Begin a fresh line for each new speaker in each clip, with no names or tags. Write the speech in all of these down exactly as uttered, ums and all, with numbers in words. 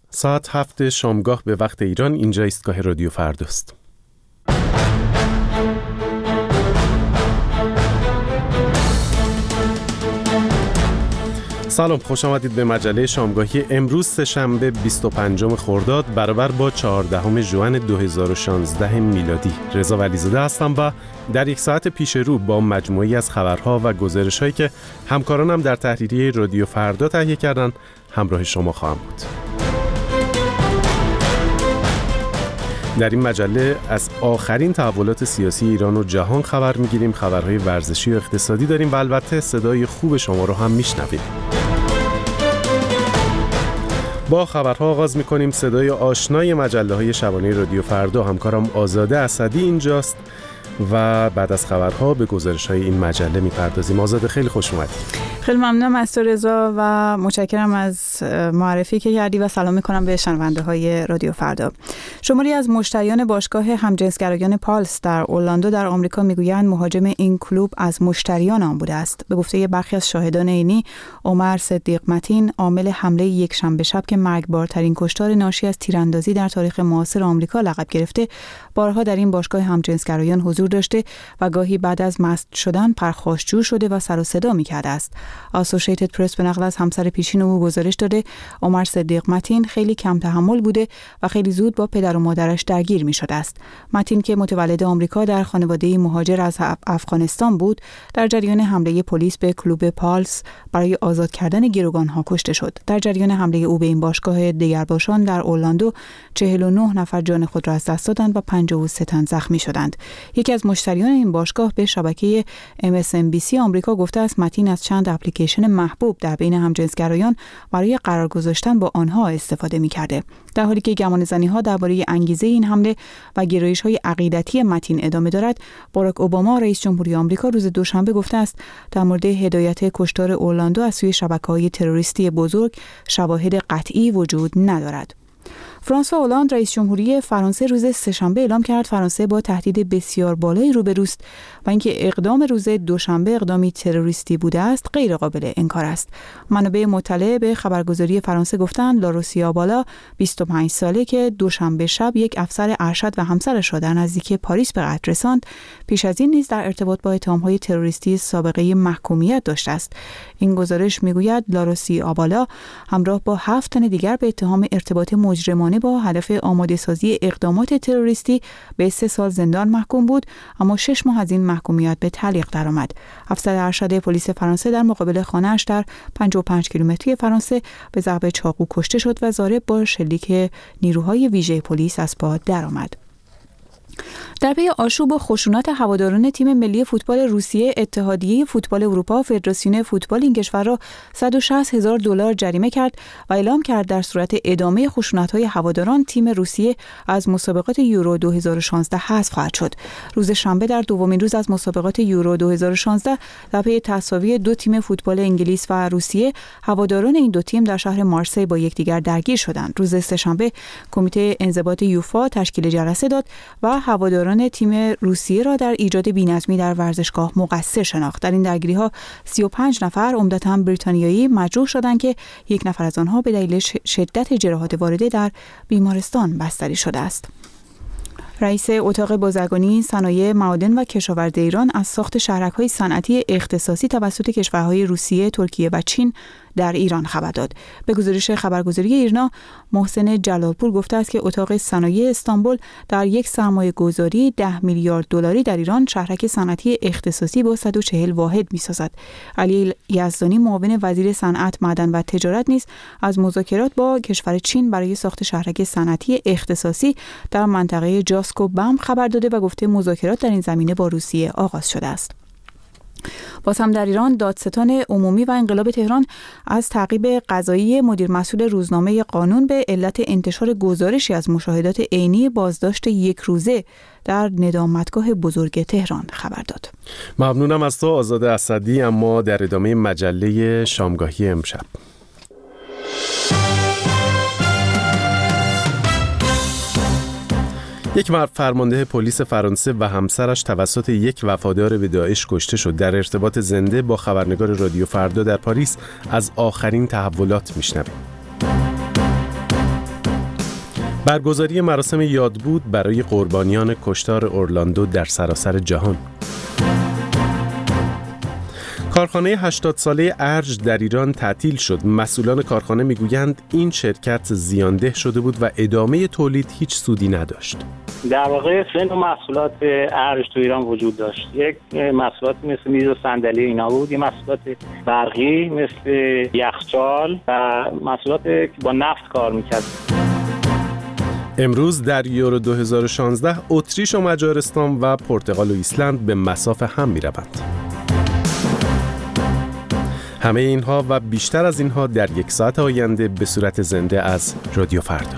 ساعت هفت شامگاه به وقت ایران، اینجا ایستگاه رادیو فرداست. سلام، خوش آمدید به مجله شامگاهی امروز سه‌شنبه بیست و پنجم خرداد برابر با چهاردهم ژوئن دو هزار و شانزده میلادی. رضا ولیزاده هستم و در یک ساعت پیش رو با مجموعی از خبرها و گزارش‌هایی که همکارانم در تحریریه رادیو فردا تهیه کردن همراه شما خواهم بود. در این مجله از آخرین تحولات سیاسی ایران و جهان خبر می‌گیریم، خبرهای ورزشی و اقتصادی داریم و البته صدای خوب شما رو هم میشنویم. با خبرها آغاز می‌کنیم. صدای آشنای مجله‌های شبانه رادیو فردا، همکارم آزاده اسدی اینجاست و بعد از خبرها به گزارش‌های این مجله می‌پردازیم. آزاده، خیلی خوش اومدی.
خیلی ممنونم از تو رضا و متشکرم از معرفی که کردی و سلام میکنم به شنونده‌های رادیو فردا. شماری از مشتریان باشگاه همجنسگرایان پالس در اورلاندو در آمریکا میگویند مهاجم این کلوب از مشتریان آن بوده است. به گفته برخی از شاهدان عینی، عمر صدیق متین عامل حمله یک شنبه شب که مرگبارترین کشتار ناشی از تیراندازی در تاریخ معاصر آمریکا لقب گرفته، بارها در این باشگاه همجنسگرایان حضور داشته و گاهی بعد از مست شدن پرخاشجو شده و سر و صدا می‌کرده است. اسوسییتد پرس به نقل از همسر پیشین او گزارش داده عمر صدیق متین خیلی کم تحمل بوده و خیلی زود با پدر و مادرش درگیر می شده است. متین که متولد آمریکا در خانواده مهاجر از افغانستان بود، در جریان حمله پلیس به کلوب پالس برای آزاد کردن گروگان‌ها کشته شد. در جریان حمله او به این باشگاه دگرباشان در اورلاندو چهل و نه نفر جان خود را از دست دادند و پنجاه و سه تن زخمی شدند. یکی از مشتریان این باشگاه به شبکه ام اس ان بی سی آمریکا گفته است متین از چند اپلیکیشن محبوب در بین همجنسگرایان برای قرار گذاشتن با آنها استفاده می‌کرده. در حالی که گمانه‌زنی‌ها درباره انگیزه این حمله و گرایش‌های عقیدتی متین ادامه دارد، باراک اوباما رئیس جمهوری آمریکا روز دوشنبه گفته است در مورد هدایت کشتار اورلاندو از سوی شبکه‌های تروریستی بزرگ شواهد قطعی وجود ندارد. فرانسوا اولاند رئیس جمهوری فرانسه روز سه‌شنبه اعلام کرد فرانسه با تهدید بسیار بالایی روبروست و اینکه اقدام روز دوشنبه اقدامی تروریستی بوده است غیر قابل انکار است. منابع مطلع به خبرگزاری فرانسه گفتند لاروسی آبالا بیست و پنج ساله که دوشنبه شب یک افسر ارشد و همسرش را در نزدیکی پاریس به قتل رساند، پیش از این نیز در ارتباط با اتهام‌های تروریستی سابقه محکومیت داشته است. این گزارش میگوید لاروسی آبالا همراه با هفت تن دیگر به اتهام ارتباط مجرمانه با هدف آماده سازی اقدامات تروریستی به سه سال زندان محکوم بود، اما شش ماه از این محکومیت به تعلیق درآمد. افسر ارشد پلیس فرانسه در مقابل خانه‌اش در پنجاه و پنج کیلومتری فرانسه به ضرب چاقو کشته شد و ضارب با شلیک نیروهای ویژه پلیس از پا درآمد. در پی آشوب و خشونت هواداران تیم ملی فوتبال روسیه، اتحادیه فوتبال اروپا فدراسیون فوتبال این کشور را صد و شصت هزار دلار جریمه کرد و اعلام کرد در صورت ادامه خشونت‌های هواداران تیم روسیه از مسابقات یورو دو هزار و شانزده حذف خواهد شد. روز شنبه در دومین روز از مسابقات یورو دو هزار و شانزده در پی تساوی دو تیم فوتبال انگلیس و روسیه، هواداران این دو تیم در شهر مارسی با یکدیگر درگیر شدند. روز سه‌شنبه کمیته انضباط یوفا تشکیل جلسه داد و هواداران تیم روسیه را در ایجاد بی‌نظمی در ورزشگاه مقصر شناخت. در این درگیری‌ها سی و پنج نفر عمدتاً بریتانیایی مجروح شدند که یک نفر از آنها به دلیل شدت جراحات وارده در بیمارستان بستری شده است. رئیس اتاق بازرگانی صنایع معادن و کشاورزی ایران از ساخت شهرک‌های صنعتی اختصاصی توسط کشورهای روسیه، ترکیه و چین در ایران خبر داد. به گزارش خبرگزاری ایرنا، محسن جلالپور گفته است که اتاق صنایع استانبول در یک سرمایه گذاری ده میلیارد دلاری در ایران شهرک صنعتی اختصاصی با صد و چهل واحد می‌سازد. علی یزدانی معاون وزیر صنعت، معدن و تجارت نیز از مذاکرات با کشور چین برای ساخت شهرک صنعتی اختصاصی در منطقه جاسکو بم خبر داده و گفته مذاکرات در این زمینه با روسیه آغاز شده است. باز هم در ایران، دادستان عمومی و انقلاب تهران از تعقیب قضایی مدیر مسئول روزنامه قانون به علت انتشار گزارشی از مشاهدات عینی بازداشت یک روزه در ندامتگاه بزرگ تهران خبر داد.
ممنونم از تو آزاده اسدی. اما در ادامه مجله شامگاهی امشب، یک فرمانده پلیس فرانسه و همسرش توسط یک وفادار به داعش کشته شد. در ارتباط زنده با خبرنگار رادیو فردا در پاریس از آخرین تحولات میشنویم. برگزاری مراسم یادبود برای قربانیان کشتار اورلاندو در سراسر جهان. کارخانه هشتاد ساله ارج در ایران تعطیل شد. مسئولان کارخانه میگویند این شرکت زیانده شده بود و ادامه تولید هیچ سودی نداشت.
در واقع سه نوع محصولات ارج تو ایران وجود داشت. یک محصولات مثل میز و صندلی اینا بود، یه محصولات برقی مثل یخچال و محصولات که با نفت کار میکرد.
امروز در یورو دو هزار و شانزده اتریش و مجارستان و پرتغال و ایسلند به مصاف هم میروند. همه اینها و بیشتر از اینها در یک ساعت آینده به صورت زنده از رادیو فردا.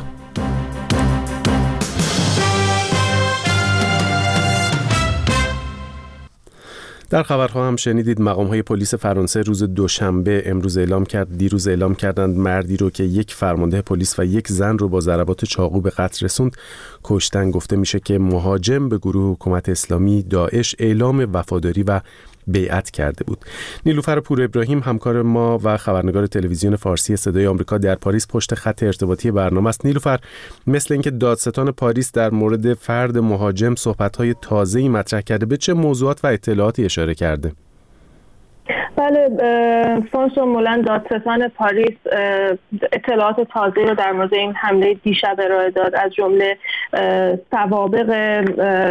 در خبرها هم شنیدید مقام‌های پلیس فرانسه روز دوشنبه امروز اعلام کرد دیروز اعلام کردند مردی رو که یک فرمانده پلیس و یک زن رو با ضربات چاقو به قتل رسوند کشتن. گفته میشه که مهاجم به گروه حکومت اسلامی داعش اعلام وفاداری و بیعت کرده بود. نیلوفر پور ابراهیم همکار ما و خبرنگار تلویزیون فارسی صدای آمریکا در پاریس پشت خط ارتباطی برنامه است. نیلوفر، مثل اینکه دادستان پاریس در مورد فرد مهاجم صحبت‌های تازه‌ای مطرح کرده، به چه موضوعات و اطلاعاتی اشاره کرده؟
بله، فرانسوا مولند دادستان پاریس اطلاعات تازه رو در مورد این حمله دیشب ارائه داد، از جمله سوابق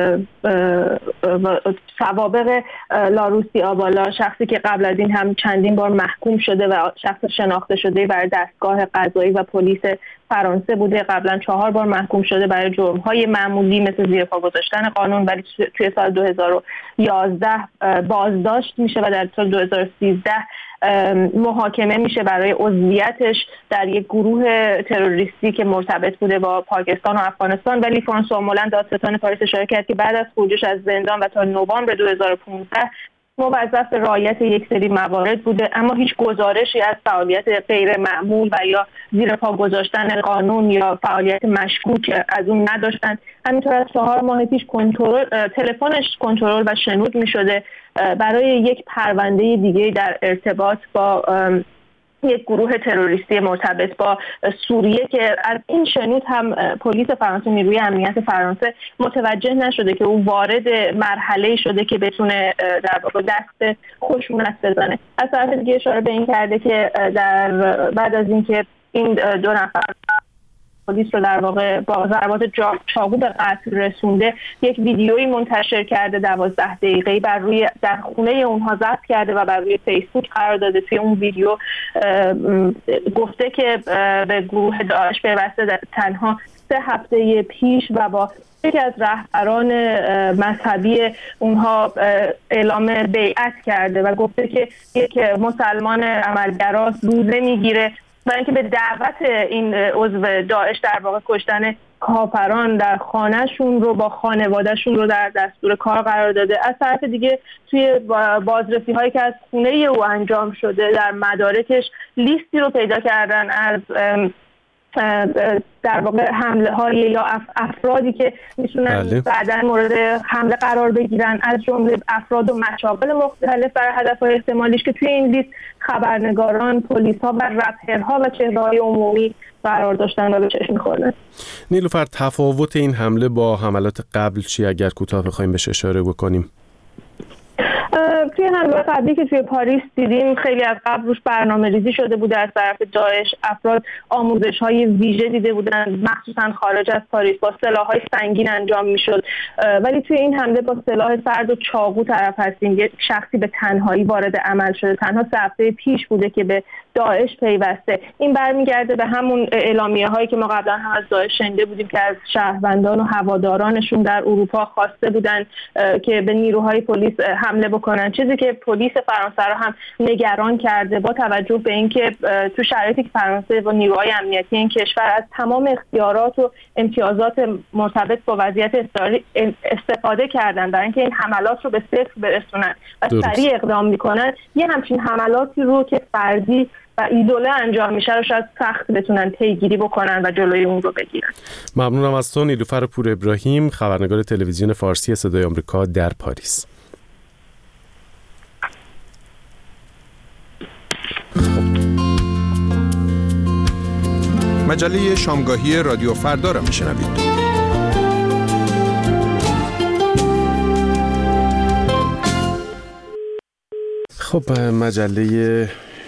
سوابق لاروسی آبالا، شخصی که قبل از این هم چندین بار محکوم شده و شخص شناخته شده برای دستگاه قضایی و پلیس فرانسه بوده. قبلا چهار بار محکوم شده برای جرم‌های معمولی مثل زیر پا گذاشتن قانون، ولی توی سال دو هزار و یازده بازداشت میشه و در سال دو هزار و سیزده محاکمه میشه برای عضویتش در یک گروه تروریستی که مرتبط بوده با پاکستان و افغانستان. ولی فرانسوا مولند دادستان پاریس اشاره کرد که بعد از خروجش از زندان و تا نوامبر دو هزار و پانزده موظف به رعایت یک سری موارد بوده، اما هیچ گزارشی از فعالیت غیر معمول و یا زیر پا گذاشتن قانون یا فعالیت مشکوک از اون نداشتن. همینطور از چهار ماه پیش کنترل تلفنش کنترل و شنود می شده برای یک پرونده دیگه در ارتباط با یک گروه تروریستی مرتبط با سوریه که از این شنود هم پلیس فرانسه، نیروی امنیت فرانسه متوجه نشده که او وارد مرحله شده که بتونه در واقع دست خشونت بزنه. از طرف دیگه اشاره به این کرده که در بعد از اینکه این دو نفر پلیس رو در واقع با ضربات چاقو به قتل رسونده، یک ویدیویی منتشر کرده دوازده دقیقه‌ای بر روی در خونه اونها ضبط کرده و بر روی فیسبوک قرار داده. توی اون ویدیو گفته که به گروه داعش پیوسته تنها سه هفته پیش و با یکی از رهبران مذهبی اونها اعلام بیعت کرده و گفته که یک مسلمان عملگرا روزه میگیره و اینکه به دعوت این عضو داعش در واقع کشتن کافران در خانهشون رو با خانوادهشون رو در دستور کار قرار داده. از طرف دیگه توی بازرسی هایی که از خونه او انجام شده در مدارکش لیستی رو پیدا کردن از در واقع حمله های یا افرادی که میتونن بله. بعداً مورد حمله قرار بگیرن، از جمله افراد و مشاغل مختلف برای هدفهای احتمالیش که توی این لیست خبرنگاران، پلیس ها و رپرها و چهره‌های عمومی قرار داشتن و به چشم می‌خوردن.
نیلوفر، تفاوت این حمله با حملات قبل چی اگر کوتاه بخوایم بهش اشاره بکنیم؟
توی حمله قبلی که توی پاریس دیدیم خیلی از قبل روش برنامه ریزی شده بوده از طرف داعش. افراد آموزش های ویژه دیده بودن، مخصوصا خارج از پاریس، با سلاح های سنگین انجام میشد. ولی توی این حمله با سلاح سرد و چاقو طرف هستیم. یک شخصی به تنهایی وارد عمل شده، تنها سه هفته پیش بوده که به داعش پیوسته. این برمیگرده به همون اعلامیه هایی که ما قبلا هم از داعش شنیده بودیم که از شهروندان و هوادارانشون در اروپا خواسته بودن که به نیروهای پلیس حمله بکنن، چیزی که پلیس فرانسه رو هم نگران کرده با توجه به اینکه تو شرایطی که فرانسه و نیروهای امنیتی این کشور از تمام اختیارات و امتیازات مرتبط با وضعیت اضطراری استفاده کردن برای اینکه این حملات رو به صفر برسونن و سریع اقدام میکنن. یه همچین حملاتی رو که فردی و ایدوله انجام میشه رو شاید سخت بتونن پیگیری بکنن و جلوی اون رو بگیرن.
ممنونم از تو نیلوفر پور ابراهیم، خبرنگار تلویزیون فارسی صدای آمریکا در پاریس.
مجله شامگاهی رادیو فردا را میشنوید.
خب مجله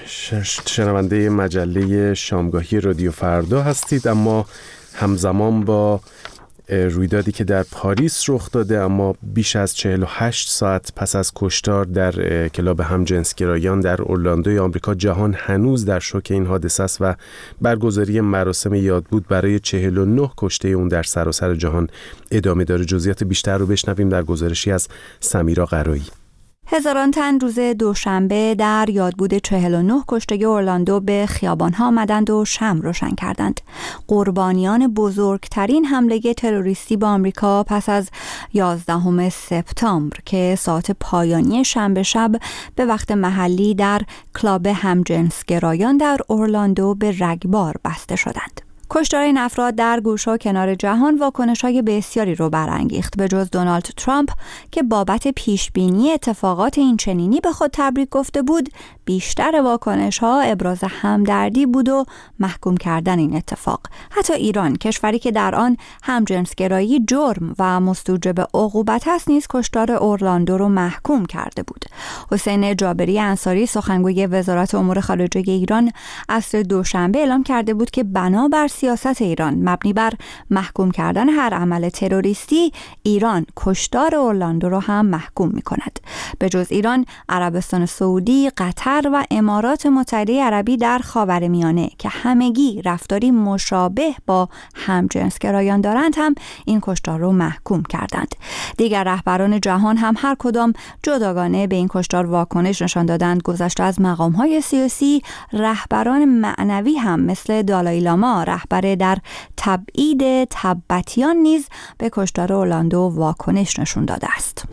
شنونده مجله شامگاهی رادیو فردا هستید، اما همزمان با رویدادی که در پاریس رخ داده اما بیش از چهل و هشت ساعت پس از کشتار در کلاب همجنسگرایان در اورلاندوی آمریکا، جهان هنوز در شوک این حادثه است و برگزاری مراسم یادبود برای چهل و نه کشته اون در سراسر جهان ادامه داره. جزئیات بیشتر رو بشنویم در گزارشی از سمیرا قرایی.
هزاران تن روز دوشنبه در یادبود چهل و نه کشته اورلاندو به خیابان‌ها آمدند و شمع روشن کردند. قربانیان بزرگترین حمله تروریستی به آمریکا پس از یازدهم سپتامبر که ساعت پایانی شنبه شب به وقت محلی در کلاب همجنسگرایان در اورلاندو به رگبار بسته شدند. کشتار این افراد در گوشه و کنار جهان واکنش‌های بسیاری رو برانگیخت. به جز دونالد ترامپ که بابت پیشبینی اتفاقات این چنینی به خود تبریک گفته بود، بیشتر واکنش‌ها ابراز همدردی بود و محکوم کردن این اتفاق. حتی ایران، کشوری که در آن همجنسگرایی جرم و مستوجب عقوبت است، نیز کشتار اورلاندو رو محکوم کرده بود. حسین جابری انصاری، سخنگوی وزارت امور خارجه ایران، عصر دوشنبه اعلام کرده بود که بنابر سیاست ایران مبنی بر محکوم کردن هر عمل تروریستی، ایران کشتار اورلاندو را هم محکوم می کند. به جز ایران، عربستان سعودی، قطر و امارات متحده عربی در خاورمیانه که همگی رفتاری مشابه با همجنسگرایان دارند هم این کشتار را محکوم کردند. دیگر رهبران جهان هم هر کدام جداگانه به این کشتار واکنش نشان دادند. گذشته از مقام‌های سیاسی، رهبران معنوی هم مثل دالای لاما، رهبر در تبعید تبتیان، نیز به کشتار اورلاندو واکنش نشون داده است.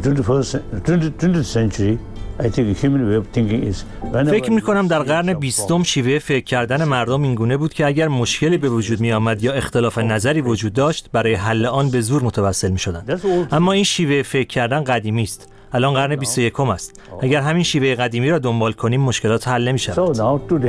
فکر می‌کنم در قرن بیستم شیوه فکر کردن مردم اینگونه بود که اگر مشکلی به وجود می آمد یا اختلاف نظری وجود داشت، برای حل آن به زور متوسل می‌شدند. اما این شیوه فکر کردن قدیمی است. الان قرن بیست و یکم است. اگر همین شیوه قدیمی را دنبال کنیم، مشکلات حل نمی‌شود.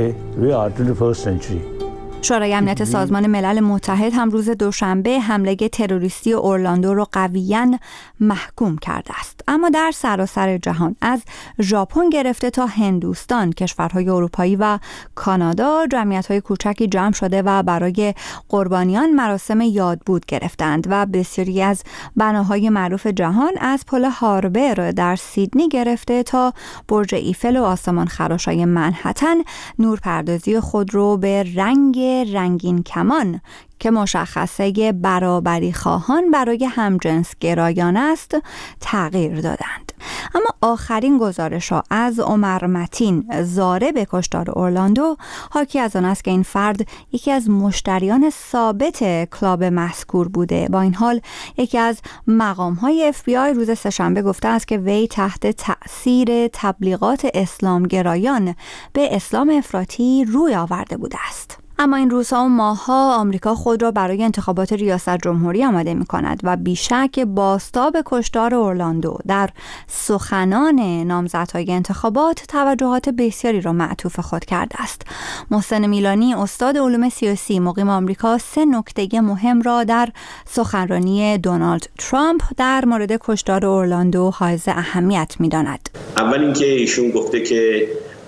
شورای امنیت سازمان ملل متحد هم روز دوشنبه حمله تروریستی اورلاندو را قویاً محکوم کرده است. اما در سراسر جهان، از ژاپن گرفته تا هندوستان، کشورهای اروپایی و کانادا جمعیت‌های کوچکی جمع شده و برای قربانیان مراسم یادبود گرفتند و بسیاری از بناهای معروف جهان، از پل هاربر در سیدنی گرفته تا برج ایفل و آسمان خراش‌های منهتن، نورپردازی خود رو به رنگ رنگین کمان که مشخصه برابری خواهان برای همجنسگرایان است تغییر دادند. اما آخرین گزارش ها از عمر متین، ضارب کشتار اورلاندو، حاکی از آن است که این فرد یکی از مشتریان ثابت کلاب مذکور بوده. با این حال یکی از مقام های اف بی آی روز سه‌شنبه گفته است که وی تحت تأثیر تبلیغات اسلامگرایان به اسلام افراطی روی آورده بوده است. اما این روزها و ماه‌ها آمریکا خود را برای انتخابات ریاست جمهوری آماده می‌کند و بیشک بازتاب کشتار اورلاندو در سخنان نامزدهای انتخابات توجهات بسیاری را معطوف خود کرده است. محسن میلانی، استاد علوم سیاسی مقیم آمریکا، سه نکته مهم را در سخنرانی دونالد ترامپ در مورد کشتار اورلاندو حائز اهمیت می‌داند.
اول اینکه ایشون گفته که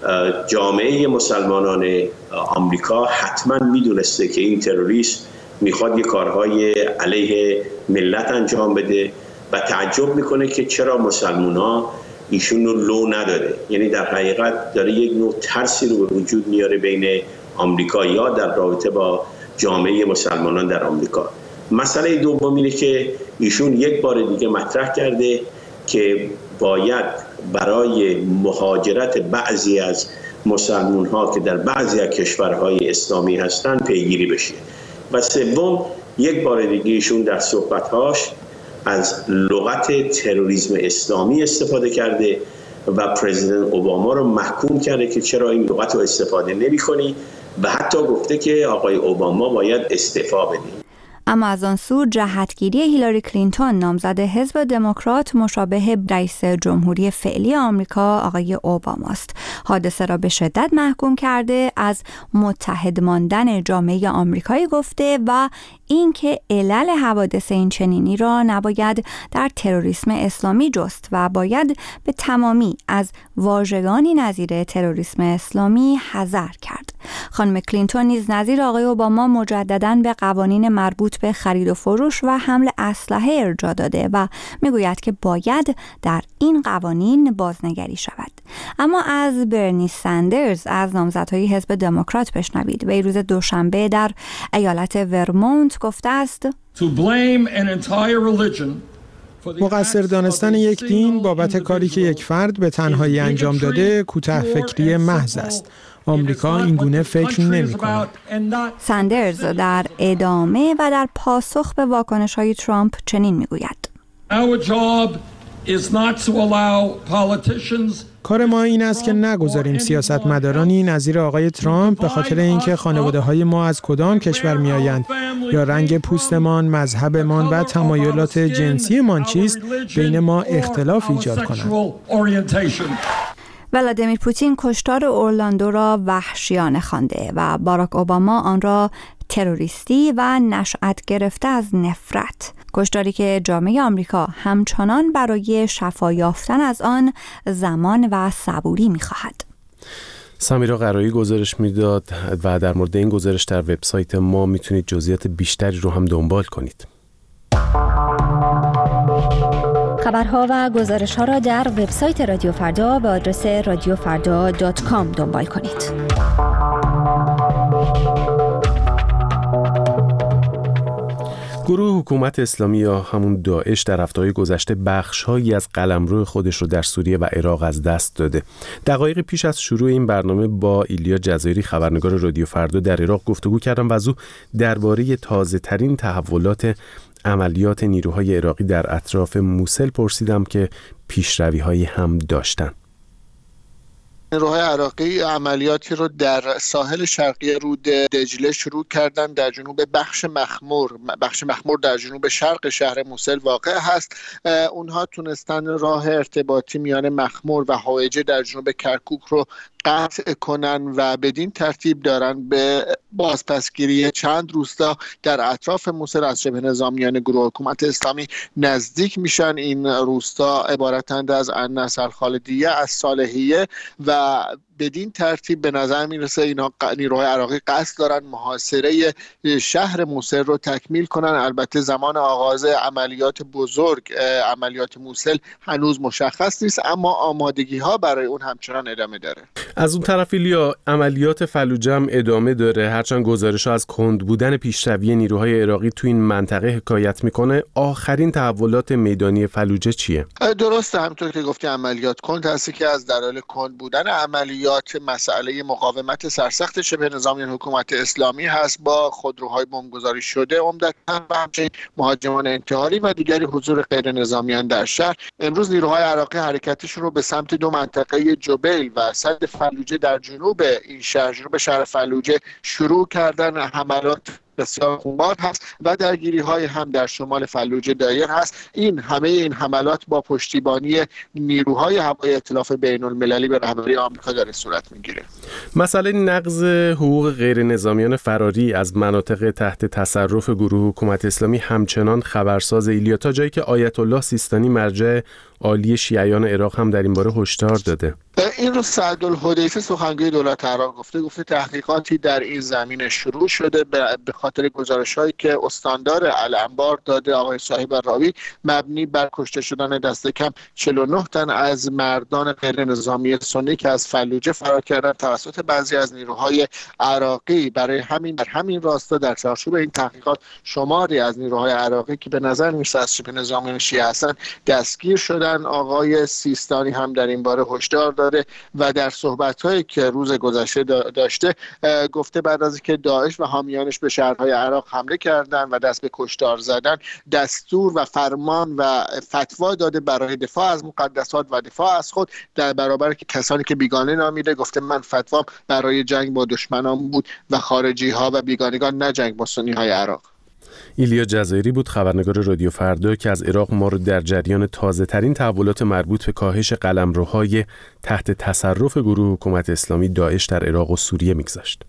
جامعه مسلمانان آمریکا حتما میدونسته که این تروریست میخواد یه کارهای علیه ملت انجام بده و تعجب میکنه که چرا مسلمان ها ایشون رو لو نداره. یعنی در حقیقت داره یک نوع ترسی رو به وجود میاره بین آمریکایی‌ها در رابطه با جامعه مسلمانان در آمریکا. مسئله دوم اینه که ایشون یک بار دیگه مطرح کرده که باید برای مهاجرت بعضی از مسلمان ها که در بعضی از کشورهای اسلامی هستند پیگیری بشه. و سوم، یک بار دیگه ایشون در صحبت‌هاش از لغت تروریسم اسلامی استفاده کرده و پرزیدنت اوباما رو محکوم کرده که چرا این لغت رو استفاده نمی‌کنی و حتی گفته که آقای اوباما باید استعفا بده.
اما از آن سو جهتگیری هیلاری کلینتون نامزد حزب دموکرات مشابه رئیس جمهوری فعلی آمریکا آقای اوباماست. حادثه را به شدت محکوم کرده، از متحد ماندن جامعه آمریکایی گفته و اینکه علل حوادث این چنینی را نباید در تروریسم اسلامی جست و باید به تمامی از واژگانی نظیر تروریسم اسلامی حذر کرد. خانم کلینتون نیز نظیر آقای اوباما مجدداً به قوانین مربوط به خرید و فروش و حمل اسلحه ارجاع داده و میگوید که باید در این قوانین بازنگری شود. اما از برنی سندرز از نامزدهای حزب دموکرات بشنوید. وی روز دوشنبه در ایالت ورمونت گفته است
مقصر دانستن یک دین بابت کاری که یک فرد به تنهایی انجام داده کوته فکری محض است. آمریکا این گونه فکر نمی‌کند.
سندرز در ادامه و در پاسخ به واکنش‌های ترامپ چنین می‌گوید:
کار ما این است که نگذاریم سیاستمدارانی نظیر آقای ترامپ به خاطر اینکه خانواده‌های ما از کدام کشور می‌آیند یا رنگ پوستمان، مذهبمان و تمایلات جنسیمان چیست بین ما اختلاف ایجاد کنند.
ولادیمیر پوتین کشتار اورلاندو را وحشیانه خوانده و باراک اوباما آن را تروریستی و نشأت گرفته از نفرت. کشتاری که جامعه آمریکا همچنان برای شفا یافتن از آن زمان و صبوری می‌خواهد.
سمیرا قرایی گزارش میداد و در مورد این گزارش در وبسایت ما میتونید جزئیات بیشتری رو هم دنبال کنید.
خبرها و گزارش‌ها را در وبسایت رادیو فردا به آدرس رادیو فردا دات کام دنبال کنید.
گروه حکومت اسلامی یا همون داعش در هفته‌های گذشته بخش‌هایی از قلمرو خودش رو در سوریه و عراق از دست داده. دقایق پیش از شروع این برنامه با ایلیا جزایری خبرنگار رادیو فردا در عراق گفتگو کردم و از او درباره تازه‌ترین تحولات عملیات نیروهای عراقی در اطراف موصل پرسیدم که پیشروی‌هایی هم داشتن.
نیروهای عراقی عملیاتی رو در ساحل شرقی رود دجله شروع کردن در جنوب بخش مخمور بخش مخمور در جنوب شرق شهر موصل واقع هست. اونها تونستن راه ارتباطی میان مخمور و حائجه در جنوب کرکوک رو قطع کنن و بدین ترتیب دارن به بازپسگیری چند روستا در اطراف موصل از شبه نظامیان گروه حکومت اسلامی نزدیک میشن. این روستا عبارتند از النصر الخالدیه، از صالحیه و بدین ترتیب به نظر میرسه اینا نیروهای عراقی قصد دارن محاصره شهر موصل رو تکمیل کنن. البته زمان آغاز عملیات بزرگ عملیات موصل هنوز مشخص نیست، اما آمادگی ها برای اون همچنان ادامه داره.
از اون طرف ایلیا، عملیات فلوجه هم ادامه داره، هرچند گزارش‌ها از کند بودن پیشروی نیروهای عراقی تو این منطقه حکایت میکنه. آخرین تحولات میدانی فلوجه چیه؟
درسته، همونطور که گفتی عملیات کند هستی که از دلایل کند بودن عملیات مسئله مقاومت سرسخت شبه نظامیان حکومت اسلامی هست با خودروهای بمبگذاری شده عمدتاً و همچنین مهاجمان انتحاری و دیگری حضور غیر نظامیان در شهر. امروز نیروهای عراقی حرکتشون رو به سمت دو منطقه جبیل و سد فلوجه در جنوب این شهر جنوب شهر فلوجه شروع کردن. حملات بسیار خونبار هست و درگیری های هم در شمال فلوجه دایر هست. این همه این حملات با پشتیبانی نیروهای هوایی ائتلاف بین المللی به رهبری آمریکا داره صورت میگیره.
مسئله نقض حقوق غیر نظامیان فراری از مناطق تحت تصرف گروه حکومت اسلامی همچنان خبرساز ایلیا، تا جایی که آیت الله سیستانی مرجع عالی شیعیان عراق هم در این باره هشدار داده.
این رو سعدالحدیثی سخنگوی دولت عراق گفته گفته تحقیقاتی در این زمینه شروع شده به خاطر گزارش‌هایی که استاندار الانبار داده آقای صاحب راوی مبنی بر کشته شدن دست کم چهل و نه تن از مردان غیر نظامی سنی که از فلوجه فرار کردند توسط بعضی از نیروهای عراقی. برای همین در همین راستا در چارچوب این تحقیقات شماری از نیروهای عراقی که به نظر می‌رسه از شبه نظامیان شیعه هستند دستگیر شدن. آقای سیستانی هم در این باره هشدار داره و در صحبت‌هایی که روز گذشته داشته گفته بعد از اینکه داعش و حامیانش به شهرهای عراق حمله کردن و دست به کشتار زدن دستور و فرمان و فتوا داده برای دفاع از مقدسات و دفاع از خود در برابر که کسانی که بیگانه نامیده. گفته من فتوام برای جنگ با دشمنان بود و خارجی ها و بیگانگان، نه جنگ با سنی های عراق.
ایلیا جزایری بود، خبرنگار رادیو فردا، که از عراق ما رو در جریان تازه ترین تحولات مربوط به کاهش قلمروهای تحت تصرف گروه حکومت اسلامی داعش در عراق و سوریه میگذاشت.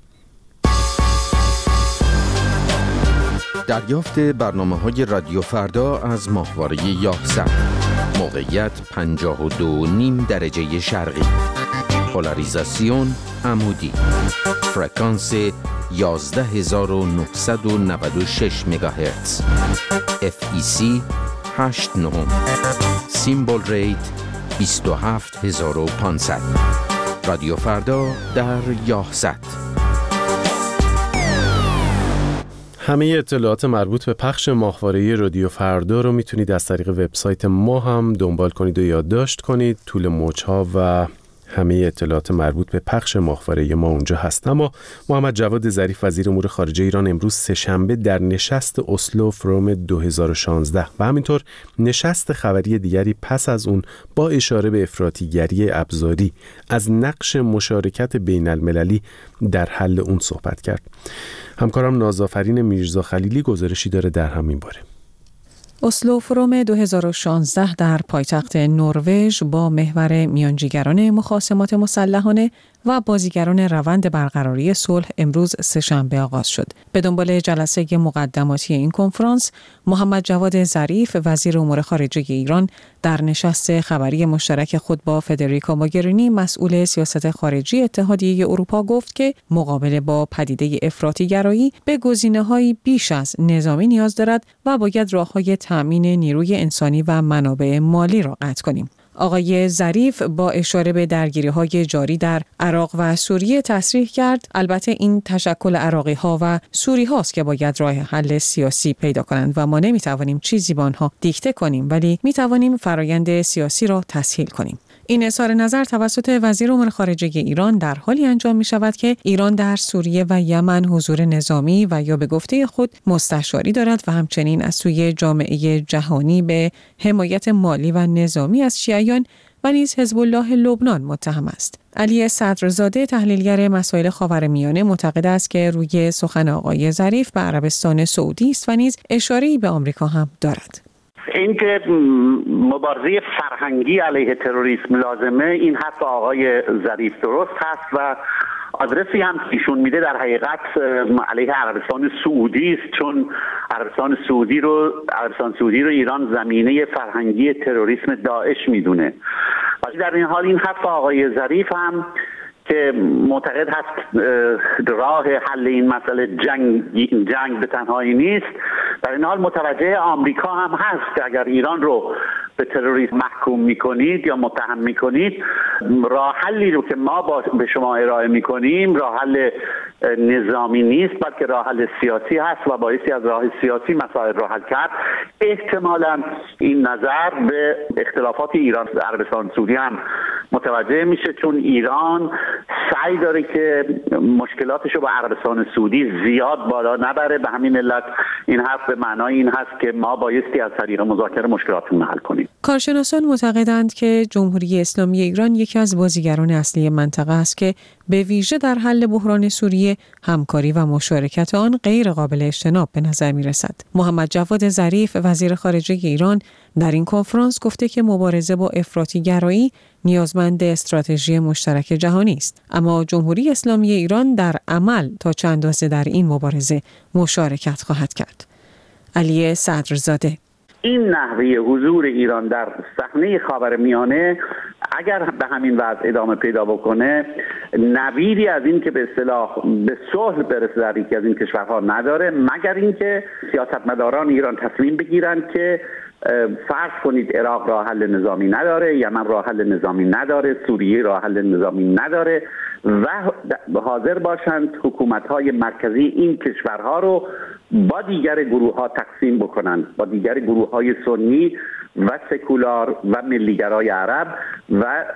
دریافت برنامه‌های رادیو فردا از ماهواره یاهصد. موقعیت پنجاه و دو و نیم درجه شرقی. پولاریزاسیون عمودی. فرکانس یازده هزار و نهصد و نود و شش مگاهرتز. اف ای سی هشت نه. سیمبل ریت بیست و هفت هزار و پانصد. رادیو فردا در یاهصد.
همه اطلاعات مربوط به پخش ماهواره رادیو فردا رو میتونید از طریق وبسایت ما هم دنبال کنید و یادداشت کنید. طول موج‌ها و همه اطلاعات مربوط به پخش ماهواره ما اونجا هست. اما محمد جواد ظریف وزیر امور خارجه ایران امروز سه‌شنبه در نشست اسلو فروم دو هزار و شانزده و همینطور نشست خبری دیگری پس از اون با اشاره به افراطیگری ابزاری از نقش مشارکت بین المللی در حل اون صحبت کرد. همکارم نازآفرین میرزا خلیلی گزارشی داره در همین باره.
اسلو فروم دو هزار و شانزده در پایتخت نروژ با محور میانجیگران مخاصمات مسلحانه و بازیگران روند برقراری صلح امروز سه‌شنبه آغاز شد. به دنبال جلسه مقدماتی این کنفرانس، محمد جواد ظریف وزیر امور خارجه ایران در نشست خبری مشترک خود با فدریکا موگرینی مسئول سیاست خارجی اتحادیه اروپا گفت که مقابله با پدیده افراطی‌گرایی به گزینه‌های بیش از نظامی نیاز دارد و باید راه‌های تأمین نیروی انسانی و منابع مالی را قطع کنیم. آقای ظریف با اشاره به درگیری‌های جاری در عراق و سوریه تصریح کرد البته این تشکل عراقی‌ها و سوری هاست که باید راه حل سیاسی پیدا کنند و ما نمی‌توانیم چیزی به آنها دیکته کنیم، ولی می‌توانیم فرایند سیاسی را تسهیل کنیم. این اظهار نظر توسط وزیر امور خارجه ایران در حالی انجام می شود که ایران در سوریه و یمن حضور نظامی و یا به گفته خود مستشاری دارد و همچنین از سوی جامعه جهانی به حمایت مالی و نظامی از شیعیان و نیز حزب الله لبنان متهم است. علی صدرزاده تحلیلگر مسائل خاورمیانه معتقد است که روی سخن آقای ظریف به عربستان سعودی است و نیز اشاره‌ای به آمریکا هم دارد.
اینکه مبارزه فرهنگی علیه تروریسم لازمه، این حرف آقای ظریف درست هست و آدرسی هم ایشون میده در حقیقت علیه عربستان سعودی است، چون عربستان سعودی رو عربستان سعودی رو ایران زمینه فرهنگی تروریسم داعش میدونه. ولی در این حال این حرف آقای ظریف هم که معتقد هست راه حل این مسئله جنگ جنگ به تنهایی نیست، در این حال متوجه آمریکا هم هست که اگر ایران رو به تروریسم محکوم میکنید یا متهم میکنید، راه حلی رو که ما با به شما ارائه میکنیم راه حل نظامی نیست بلکه راه حل سیاسی هست و بایستی از راه سیاسی مسائل رو حل کرد. احتمالاً این نظر به اختلافات ایران و عربستان سعودی هم متوجه میشه، چون ایران سعی داره که مشکلاتش رو با عربستان سعودی زیاد بالا نبره. به همین علت این حرف به معنای این هست که ما بایستی از طریق مذاکره مشکلاتمون حل کنیم.
کارشناسان معتقدند که جمهوری اسلامی ایران یکی از بازیگران اصلی منطقه است که به ویژه در حل بحران سوریه همکاری و مشارکت آن غیر قابل اجتناب به نظر می رسد. محمد جواد ظریف وزیر خارجه ایران در این کنفرانس گفته که مبارزه با افراطی‌گرایی نیازمند استراتژی مشترک جهانی است، اما جمهوری اسلامی ایران در عمل تا چند اندازه در این مبارزه مشارکت خواهد کرد. علی صدرزاده:
این نحوه حضور ایران در صحنه خاورمیانه اگر به همین وضع ادامه پیدا بکنه، نویدی از این که به اصطلاح به صلح برسه در یکی از این کشورها نداره، مگر اینکه سیاستمداران ایران تصمیم بگیرن که فرض کنید عراق راه حل نظامی نداره، یمن راه حل نظامی نداره، سوریه راه حل نظامی نداره و حاضر باشند حکومت‌های مرکزی این کشورها رو با دیگر گروه‌ها تقسیم بکنند، با دیگر گروه‌های سنی و سکولار و ملیگرای عرب. و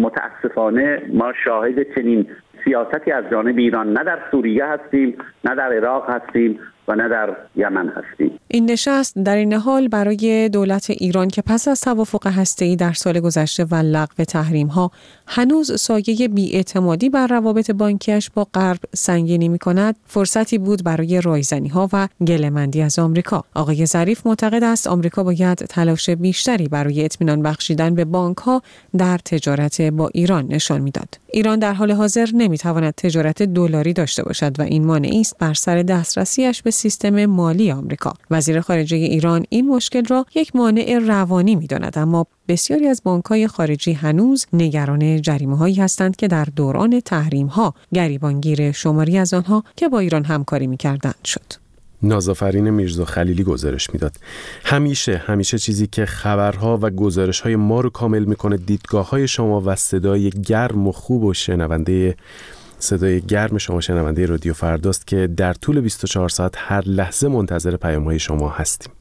متاسفانه ما شاهد چنین سیاستی از جانب ایران نه در سوریه هستیم، نه در عراق هستیم و نه در یمن هستیم.
این نشست در این حال برای دولت ایران که پس از توافق هسته‌ای در سال گذشته و لغو تحریم‌ها هنوز سایه بی‌اعتمادی بر روابط بانکیش با غرب سنگینی می‌کند، فرصتی بود برای رایزنی‌ها و گله‌مندی از آمریکا. آقای ظریف معتقد است آمریکا باید تلاش بیشتری برای اطمینان بخشیدن به بانک‌ها در تجارت با ایران نشان می‌داد. ایران در حال حاضر نمی‌تواند تجارت دلاری داشته باشد و این مانعی است بر سر دسترسیش به سیستم مالی آمریکا. وزیر خارجه ایران این مشکل را یک مانع روانی می‌داند، اما بسیاری از بانک‌های خارجی هنوز نگران جریمه‌هایی هستند که در دوران تحریم‌ها گریبانگیر شماری از آنها که با ایران همکاری می‌کردند شد.
نازآفرین میرزا خلیلی گزارش میداد. همیشه همیشه چیزی که خبرها و گزارش‌های ما رو کامل می‌کنه دیدگاه‌های شما و صدای گرم و خوب و شنونده صدای گرم شما شنونده رادیو فرداست که در طول بیست و چهار ساعت هر لحظه منتظر پیام‌های شما هستیم.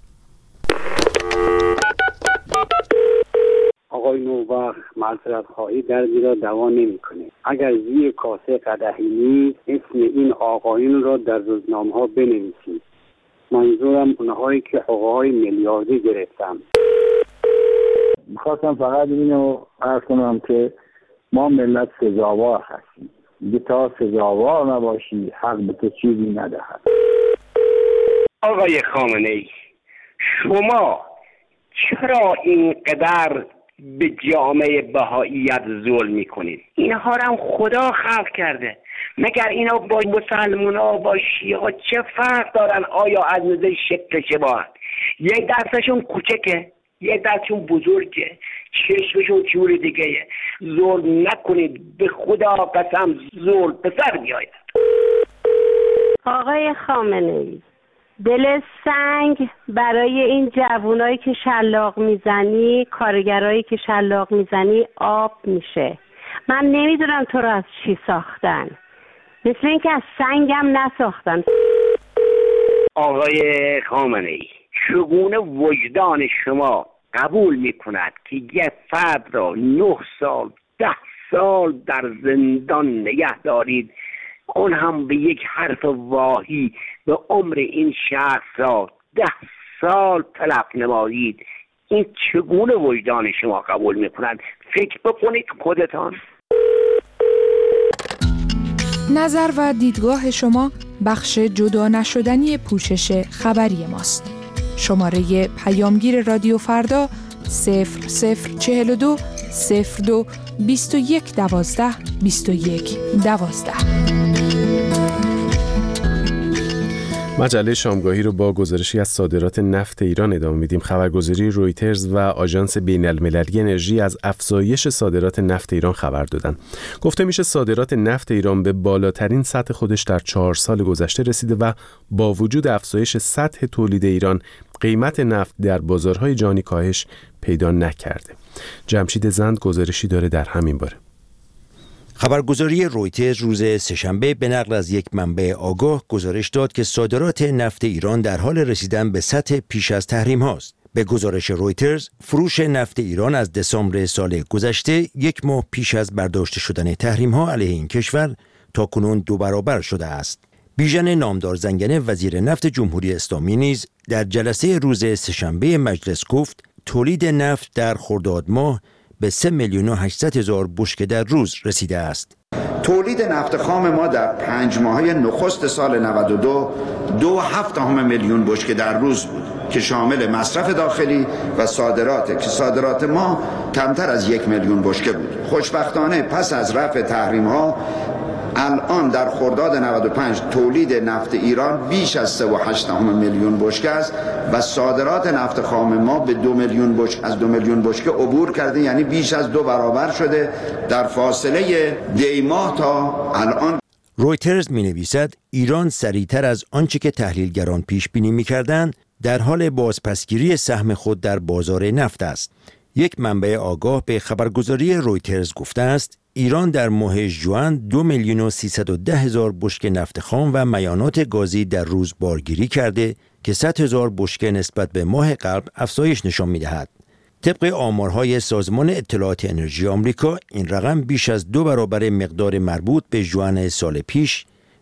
آقای نوبخت معذرت خواهی دردی را دوا نمی‌کنه. اگر زیر کاسه قدحی نیست اسم این آقایون را در روزنامه‌ها بنویسید. منظورم اونهایی که حقوق‌های میلیاردی گرفتن.
می‌خواستم فقط اینو عرض کنم که ما ملت سزاوار هستیم. دیگه تا سزاوار نباشی حق به تو چیزی ندهد.
آقای خامنه‌ای، شما چرا اینقدر به جامعه بهائیت ظلم میکنید؟ اینها رو هم خدا خلق کرده. مگر اینا با مسلمونا با شیعه چه فرق دارن؟ آیا از نظر شکل شباهت؟ یک دستشون کوچکه، یک دستشون بزرگه، چشمشون چور دیگه. ظلم نکنید، به خدا قسم ظلم به سر میآید.
آقای خامنه‌ای، دل سنگ برای این جوانایی که شلاق میزنی، کارگرایی که شلاق میزنی آب میشه. من نمیدونم تو رو از چی ساختن، مثل این که از سنگم نساختن.
آقای خامنه‌ای، چگونه وجدان شما قبول میکند که یک فرد را نه سال ده سال در زندان نگه دارید، اون هم به یک حرف واهی به عمر این شخص را ده سال تلف نمایید؟ این چگونه وجدان شما قبول میکند؟ فکر بکنید خودتان.
نظر و دیدگاه شما بخش جدا نشدنی پوشش خبری ماست. شماره پیامگیر رادیو فردا صفر صفر چهل و دو صفر دو بیست و یک دوازده بیست و یک دوازده.
مجله شامگاهی رو با گزارشی از صادرات نفت ایران ادامه میدیم. خبرگزاری رویترز و آژانس بین‌المللی انرژی از افزایش صادرات نفت ایران خبر دادن. گفته میشه صادرات نفت ایران به بالاترین سطح خودش در چهار سال گذشته رسیده و با وجود افزایش سطح تولید ایران، قیمت نفت در بازارهای جهانی کاهش پیدا نکرده. جمشید زند گزارشی داره در همین باره.
خبرگزاری رویترز روز سه‌شنبه به نقل از یک منبع آگاه گزارش داد که صادرات نفت ایران در حال رسیدن به سطح پیش از تحریم هاست. به گزارش رویترز، فروش نفت ایران از دسامبر سال گذشته یک ماه پیش از برداشته شدن تحریم ها علیه این کشور تا کنون دو برابر شده است. بیژن نامدار زنگنه وزیر نفت جمهوری اسلامی نیز در جلسه روز سه‌شنبه مجلس گفت تولید نفت در خرداد ماه به سه میلیون و هشتصد هزار بشکه در روز رسیده است.
تولید نفت خام ما در پنج ماهه نخست سال نود و دو دو هفت همه میلیون بشکه در روز بود که شامل مصرف داخلی و صادرات که صادرات ما کمتر از یک میلیون بشکه بود. خوشبختانه پس از رفع تحریم ها الان در خرداد نود و پنج تولید نفت ایران بیش از سه و هشت میلیون بشکه است و صادرات نفت خام ما به دو میلیون بشکه از دو میلیون بشکه عبور کرده، یعنی بیش از دو برابر شده در فاصله دی ماه تا الان.
رویترز می نویسد ایران سریعتر از آنچه که تحلیلگران پیش بینی می کردند در حال بازپسگیری سهم خود در بازار نفت است. یک منبع آگاه به خبرگزاری رویترز گفته است ایران در ماه ژوئن دو میلیون و سیصد و ده هزار بشکه نفت خام و میانات گازی در روز بارگیری کرده که صد هزار بشکه نسبت به ماه قبل افزایش نشان می‌دهد. طبق آمارهای سازمان اطلاعات انرژی آمریکا این رقم بیش از دو برابر مقدار مربوط به ژوئن سال پیش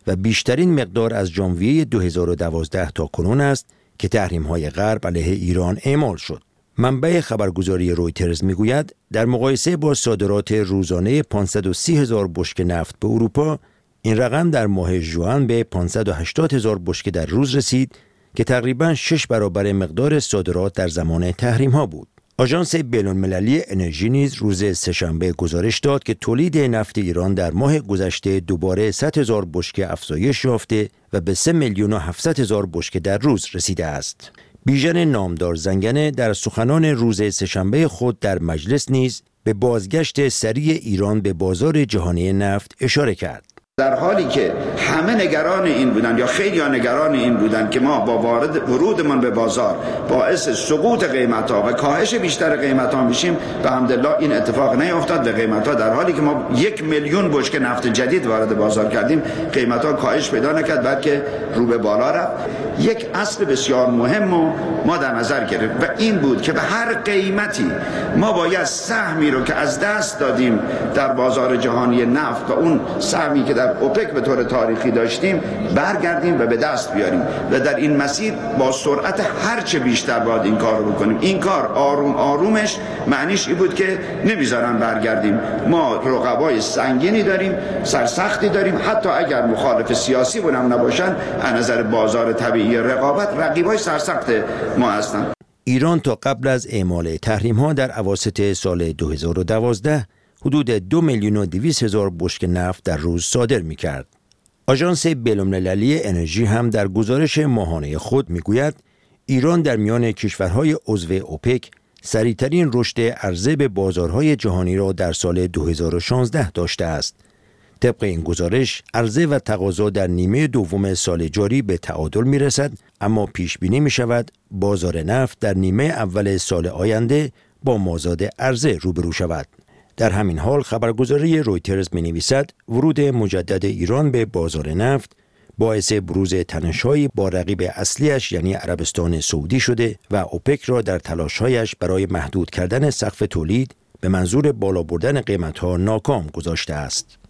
و بیشترین مقدار از ژانویه دو هزار و دوازده تا کنون است که تحریم‌های غرب علیه ایران اعمال شد. منبع خبرگزاری رویترز میگوید در مقایسه با صادرات روزانه پانصد و سی هزار بشکه نفت به اروپا، این رقم در ماه ژوئن به پانصد و هشتاد هزار بشکه در روز رسید که تقریباً شش برابر مقدار صادرات در زمان تحریم‌ها بود. آژانس بین‌المللی انرژی نیز روز سه‌شنبه گزارش داد که تولید نفت ایران در ماه گذشته دوباره صد هزار بشکه افزایش یافته و به سه میلیون و هفتصد هزار بشکه در روز رسیده است. بیژن نامدار زنگنه در سخنان روز سه‌شنبه خود در مجلس نیز به بازگشت سریع ایران به بازار جهانی نفت اشاره کرد.
در حالی که همه نگران این بودن یا خیلی ها نگران این بودن که ما با وارد ورودمان به بازار باعث سقوط قیمت ها و کاهش بیشتر قیمت ها میشیم، به حمدالله این اتفاق نیفتاد و قیمت ها در حالی که ما یک میلیون بشکه نفت جدید وارد بازار کردیم، قیمت ها کاهش پیدا نکرد بلکه رو به بالا رفت. یک اصل بسیار مهم رو ما در نظر گرفت و این بود که به هر قیمتی ما باید سهمی رو که از دست دادیم در بازار جهانی نفت و اون سهمی که در اوپک به طور تاریخی داشتیم برگردیم و به دست بیاریم و در این مسیر با سرعت هرچه بیشتر باید این کار رو بکنیم. این کار آروم آرومش معنیش این بود که نمیذارن برگردیم. ما رقبای سنگینی داریم، سرسختی داریم، حتی اگر مخالف سیاسی بونم نباشن از نظر بازار طبیعی رقابت رقیبای سرسخت ما هستن.
ایران تا قبل از اعمال تحریم‌ها در اواسط سال دو هزار و دوازده حدود دو میلیون و دویست هزار بشکه نفت در روز صادر می‌کرد. آژانس بین‌المللی انرژی هم در گزارش ماهانه خود می‌گوید ایران در میان کشورهای عضو اوپک سریع‌ترین رشد عرضه به بازارهای جهانی را در سال دو هزار و شانزده داشته است. طبق این گزارش عرضه و تقاضا در نیمه دوم سال جاری به تعادل می‌رسد، اما پیش بینی می‌شود بازار نفت در نیمه اول سال آینده با مازاد عرضه روبرو شود. در همین حال خبرگزاری رویترز می‌نویسد ورود مجدد ایران به بازار نفت باعث بروز تنش‌هایی با رقیب اصلیش یعنی عربستان سعودی شده و اوپک را در تلاش‌هایش برای محدود کردن سقف تولید به منظور بالا بردن قیمت‌ها ناکام گذاشته است.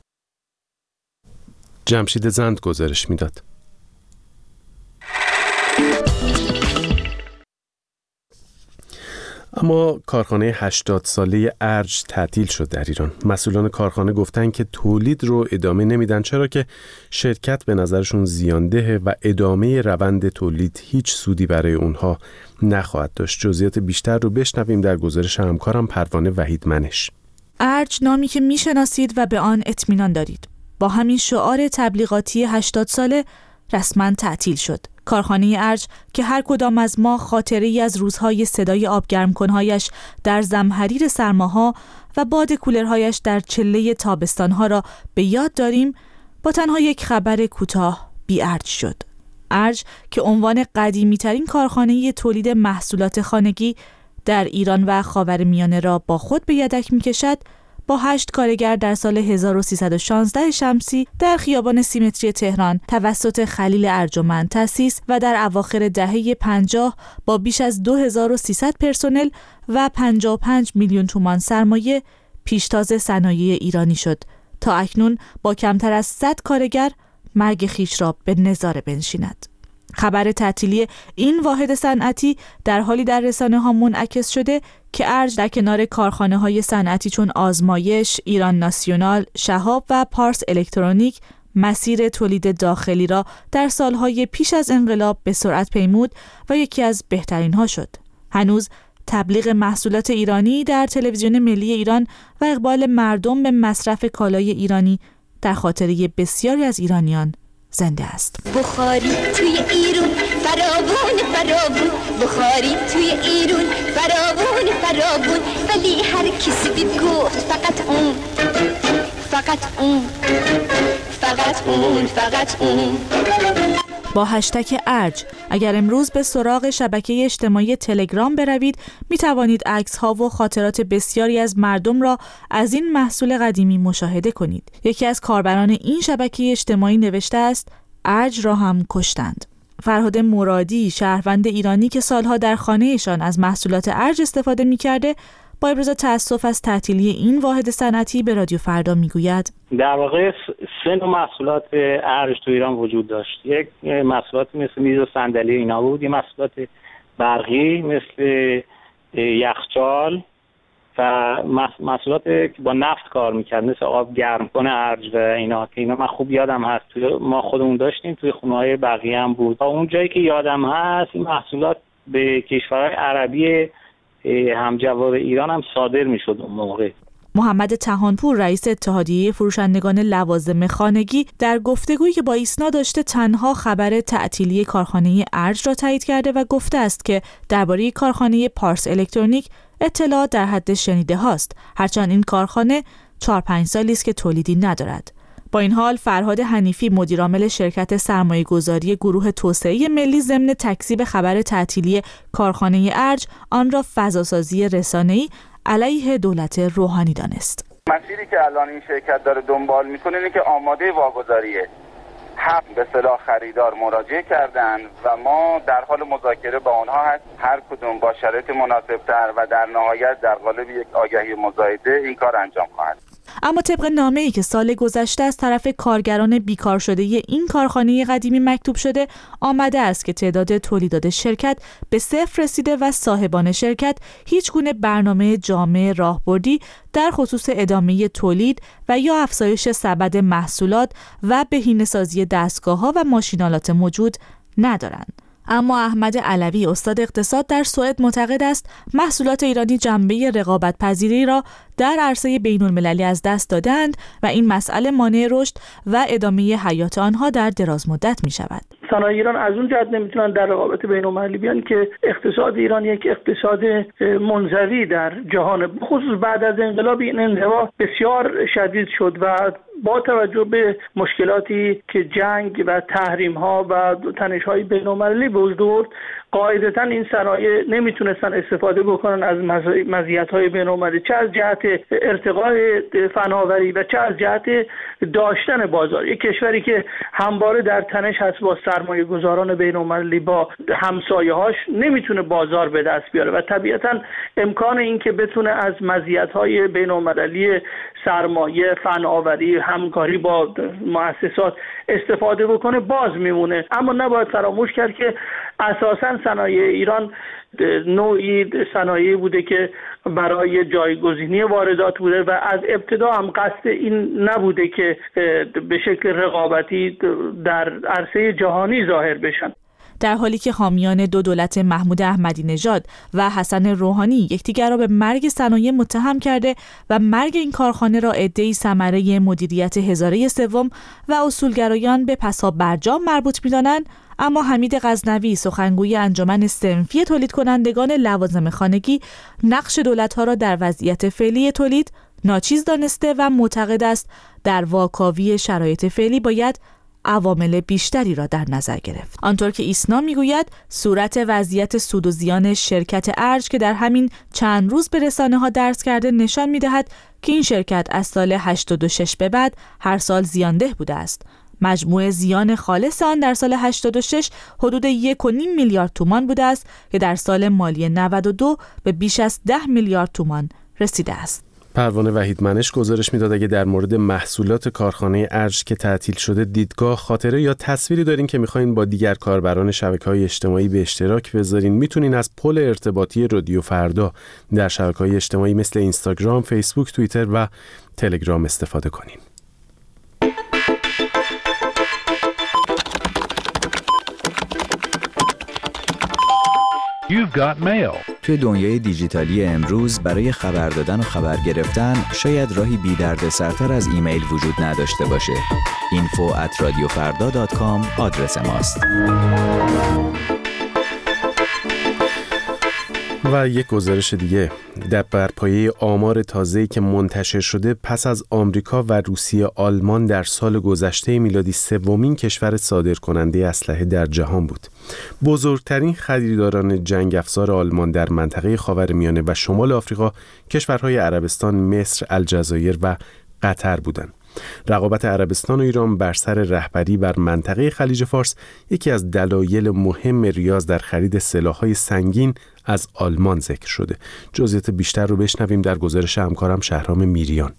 جمشید زند گزارش میداد. اما کارخانه هشتاد ساله ارج تعطیل شد در ایران. مسئولان کارخانه گفتن که تولید رو ادامه نمیدن چرا که شرکت به نظرشون زیاندهه و ادامه روند تولید هیچ سودی برای اونها نخواهد داشت. جزئیات بیشتر رو بشنویم در گزارش همکارم پروانه وحیدمنش.
ارج نامی که میشناسید و به آن اطمینان دارید. با همین شعار تبلیغاتی هشتاد ساله رسما تعطیل شد. کارخانه ارج که هر کدام از ما خاطره‌ای از روزهای صدای آبگرمکن‌هایش در زمهریر سرماها و باد کولرهایش در چله تابستانها را به یاد داریم، با تنها یک خبر کوتاه بی ارج شد. ارج که عنوان قدیمی‌ترین کارخانه تولید محصولات خانگی در ایران و خاورمیانه را با خود به یدک می‌کشد، با هشت کارگر در سال هزار و سیصد و شانزده شمسی در خیابان سیمتری تهران توسط خلیل ارجمند تأسیس و در اواخر دهه پنجاه با بیش از دو هزار و سیصد پرسنل و پنجاه و پنج میلیون تومان سرمایه پیشتاز صنایع ایرانی شد تا اکنون با کمتر از صد کارگر مرگ خویش را به نظاره بنشیند. خبر تعطیلی این واحد صنعتی در حالی در رسانه‌ها منعکس شده که ارج در کنار کارخانه‌های صنعتی چون آزمایش، ایران ناسیونال، شهاب و پارس الکترونیک مسیر تولید داخلی را در سالهای پیش از انقلاب به سرعت پیمود و یکی از بهترین‌ها شد. هنوز تبلیغ محصولات ایرانی در تلویزیون ملی ایران و اقبال مردم به مصرف کالای ایرانی در خاطره بسیاری از ایرانیان زنده است.
بخاری توی ایران فراوون فراوون، بخاری توی ایران فراوون فراوون، ولی هر کسی دید گفت فقط اون فقط اون فقط اون فقط اون.
با هشتگ ارج اگر امروز به سراغ شبکه اجتماعی تلگرام بروید می توانید عکس ها و خاطرات بسیاری از مردم را از این محصول قدیمی مشاهده کنید. یکی از کاربران این شبکه اجتماعی نوشته است ارج را هم کشتند. فرهاد مرادی شهروند ایرانی که سالها در خانه‌شان از محصولات ارج استفاده می‌کرده با ابراز تأسف از تعطیلی این واحد صنعتی به رادیو فردا میگوید
در واقع سه نوع محصولات ارج تو ایران وجود داشت. یک محصولات مثل میز و صندلی اینا بود، یه محصولات برقی مثل یخچال و محصولات که با نفت کار میکرد مثل آب گرم کنه ارج و اینا که اینا من خوب یادم هست توی ما خودمون داشتیم، توی خونه‌های بقیه هم بود. تا اون جایی که یادم هست این محصولات به کشورهای عربی همجوار ایران هم صادر میشد اون موقع.
محمد طحانپور رئیس اتحادیه فروشندگان لوازم خانگی در گفتگویی که با ایسنا داشته تنها خبر تعطیلی کارخانه ارج را تایید کرده و گفته است که درباره کارخانه پارس الکترونیک اطلاعات در حد شنیده هاست، هرچند این کارخانه چهار پنج سالی است که تولیدی ندارد. با این حال فرهاد حنیفی مدیرعامل شرکت سرمایه‌گذاری گروه توسعه ملی ضمن تکذیب خبر تعطیلی کارخانه ارج آن را فضاسازی رسانه‌ای علیه دولت روحانی دانست.
مسیری که الان این شرکت داره دنبال میکنه اینه که آماده واگذاریه، هم به اصطلاح خریدار مراجعه کردن و ما در حال مذاکره با آنها هست، هر کدوم با شرایط مناسبتر و در نهایت در قالب یک آگهی مزایده این کار انجام خواهد.
اما طبق نامه‌ای که سال گذشته از طرف کارگران بیکار شده این کارخانه قدیمی مکتوب شده، آمده است که تعداد تولیدات شرکت به صفر رسیده و صاحبان شرکت هیچ گونه برنامه جامع راهبردی در خصوص ادامه تولید و یا افزایش سبد محصولات و بهینه‌سازی دستگاه‌ها و ماشینالات موجود ندارند. اما احمد علوی استاد اقتصاد در سوئد معتقد است محصولات ایرانی جنبه رقابت پذیری را در عرصه بین المللی از دست دادند و این مسئله مانع رشد و ادامه حیات آنها در دراز مدت می شود.
صنایع ایران از اون جهت نمیتونن در رقابت بین المللی بیان که اقتصاد ایران یک اقتصاد منزوی در جهان، خصوص بعد از انقلاب این انزوا بسیار شدید شد و با توجه به مشکلاتی که جنگ و تحریم ها و تنش های بین المللی به وجود آورد، قاعدتاً این صنایع نمیتونستن استفاده بکنن از مزیت های بین المللی، چه از جهت ارتقاء فناوری و چه از جهت داشتن بازار. یک کشوری که همواره در تنش هست با سرمایه گذاران بین المللی، با همسایه هاش، نمیتونه بازار به دست بیاره و طبیعتاً امکان این که بتونه از مزیت های بین المللی سرمایه، فناوری، همکاری با مؤسسات استفاده بکنه باز میمونه. اما نباید فراموش کرد که اساساً صنایع ایران نوعی صنایعی بوده که برای جایگزینی واردات بوده و از ابتدا هم قصد این نبوده که به شکل رقابتی در عرصه جهانی ظاهر بشن.
در حالی که حامیان دو دولت محمود احمدی نژاد و حسن روحانی یکدیگر را به مرگ صنایع متهم کرده و مرگ این کارخانه را عده‌ای ثمره مدیریت هزاره سوم و اصولگرایان به پسا برجام مربوط می‌دانند، اما حمید غزنوی سخنگوی انجمن صنفی تولید کنندگان لوازم خانگی نقش دولت‌ها را در وضعیت فعلی تولید ناچیز دانسته و معتقد است در واکاوی شرایط فعلی باید عوامل بیشتری را در نظر گرفت. آنطور که ایسنا میگوید صورت وضعیت سود و زیان شرکت ارج که در همین چند روز به رسانه ها درس کرده نشان میدهد که این شرکت از سال هشتاد و شش به بعد هر سال زیانده بوده است. مجموع زیان خالص آن در سال هشتاد و شش حدود یک و نیم میلیارد تومان بوده است که در سال مالی نود و دو به بیش از ده میلیارد تومان رسیده است.
پروانه وحیدمنش گزارش میداد اگه در مورد محصولات کارخانه ارج که تعطیل شده دیدگاه، خاطره یا تصویری دارین که میخواین با دیگر کاربران شبکه‌های اجتماعی به اشتراک بذارین، میتونین از پل ارتباطی رادیو فردا در شبکه‌های اجتماعی مثل اینستاگرام، فیسبوک، توییتر و تلگرام استفاده کنین.
You've got mail.
توی دنیای دیجیتالی امروز برای خبر دادن و خبر گرفتن شاید راهی بی درد سرتر از ایمیل وجود نداشته باشه. اینفو ات رادیو فردا دات کام آدرس ماست.
و یک گزارش دیگه در برپایه آمار تازه‌ای که منتشر شده، پس از آمریکا و روسیه، آلمان در سال گذشته میلادی سومین کشور صادرکننده اسلحه در جهان بود. بزرگترین خریداران جنگ افزار آلمان در منطقه خاورمیانه و شمال آفریقا کشورهای عربستان، مصر، الجزایر و قطر بودند. رقابت عربستان و ایران بر سر رهبری بر منطقه خلیج فارس یکی از دلایل مهم ریاض در خرید سلاح‌های سنگین از آلمان ذکر شده. جزئیات بیشتر رو بشنویم در گزارش همکارم شهرام میریان.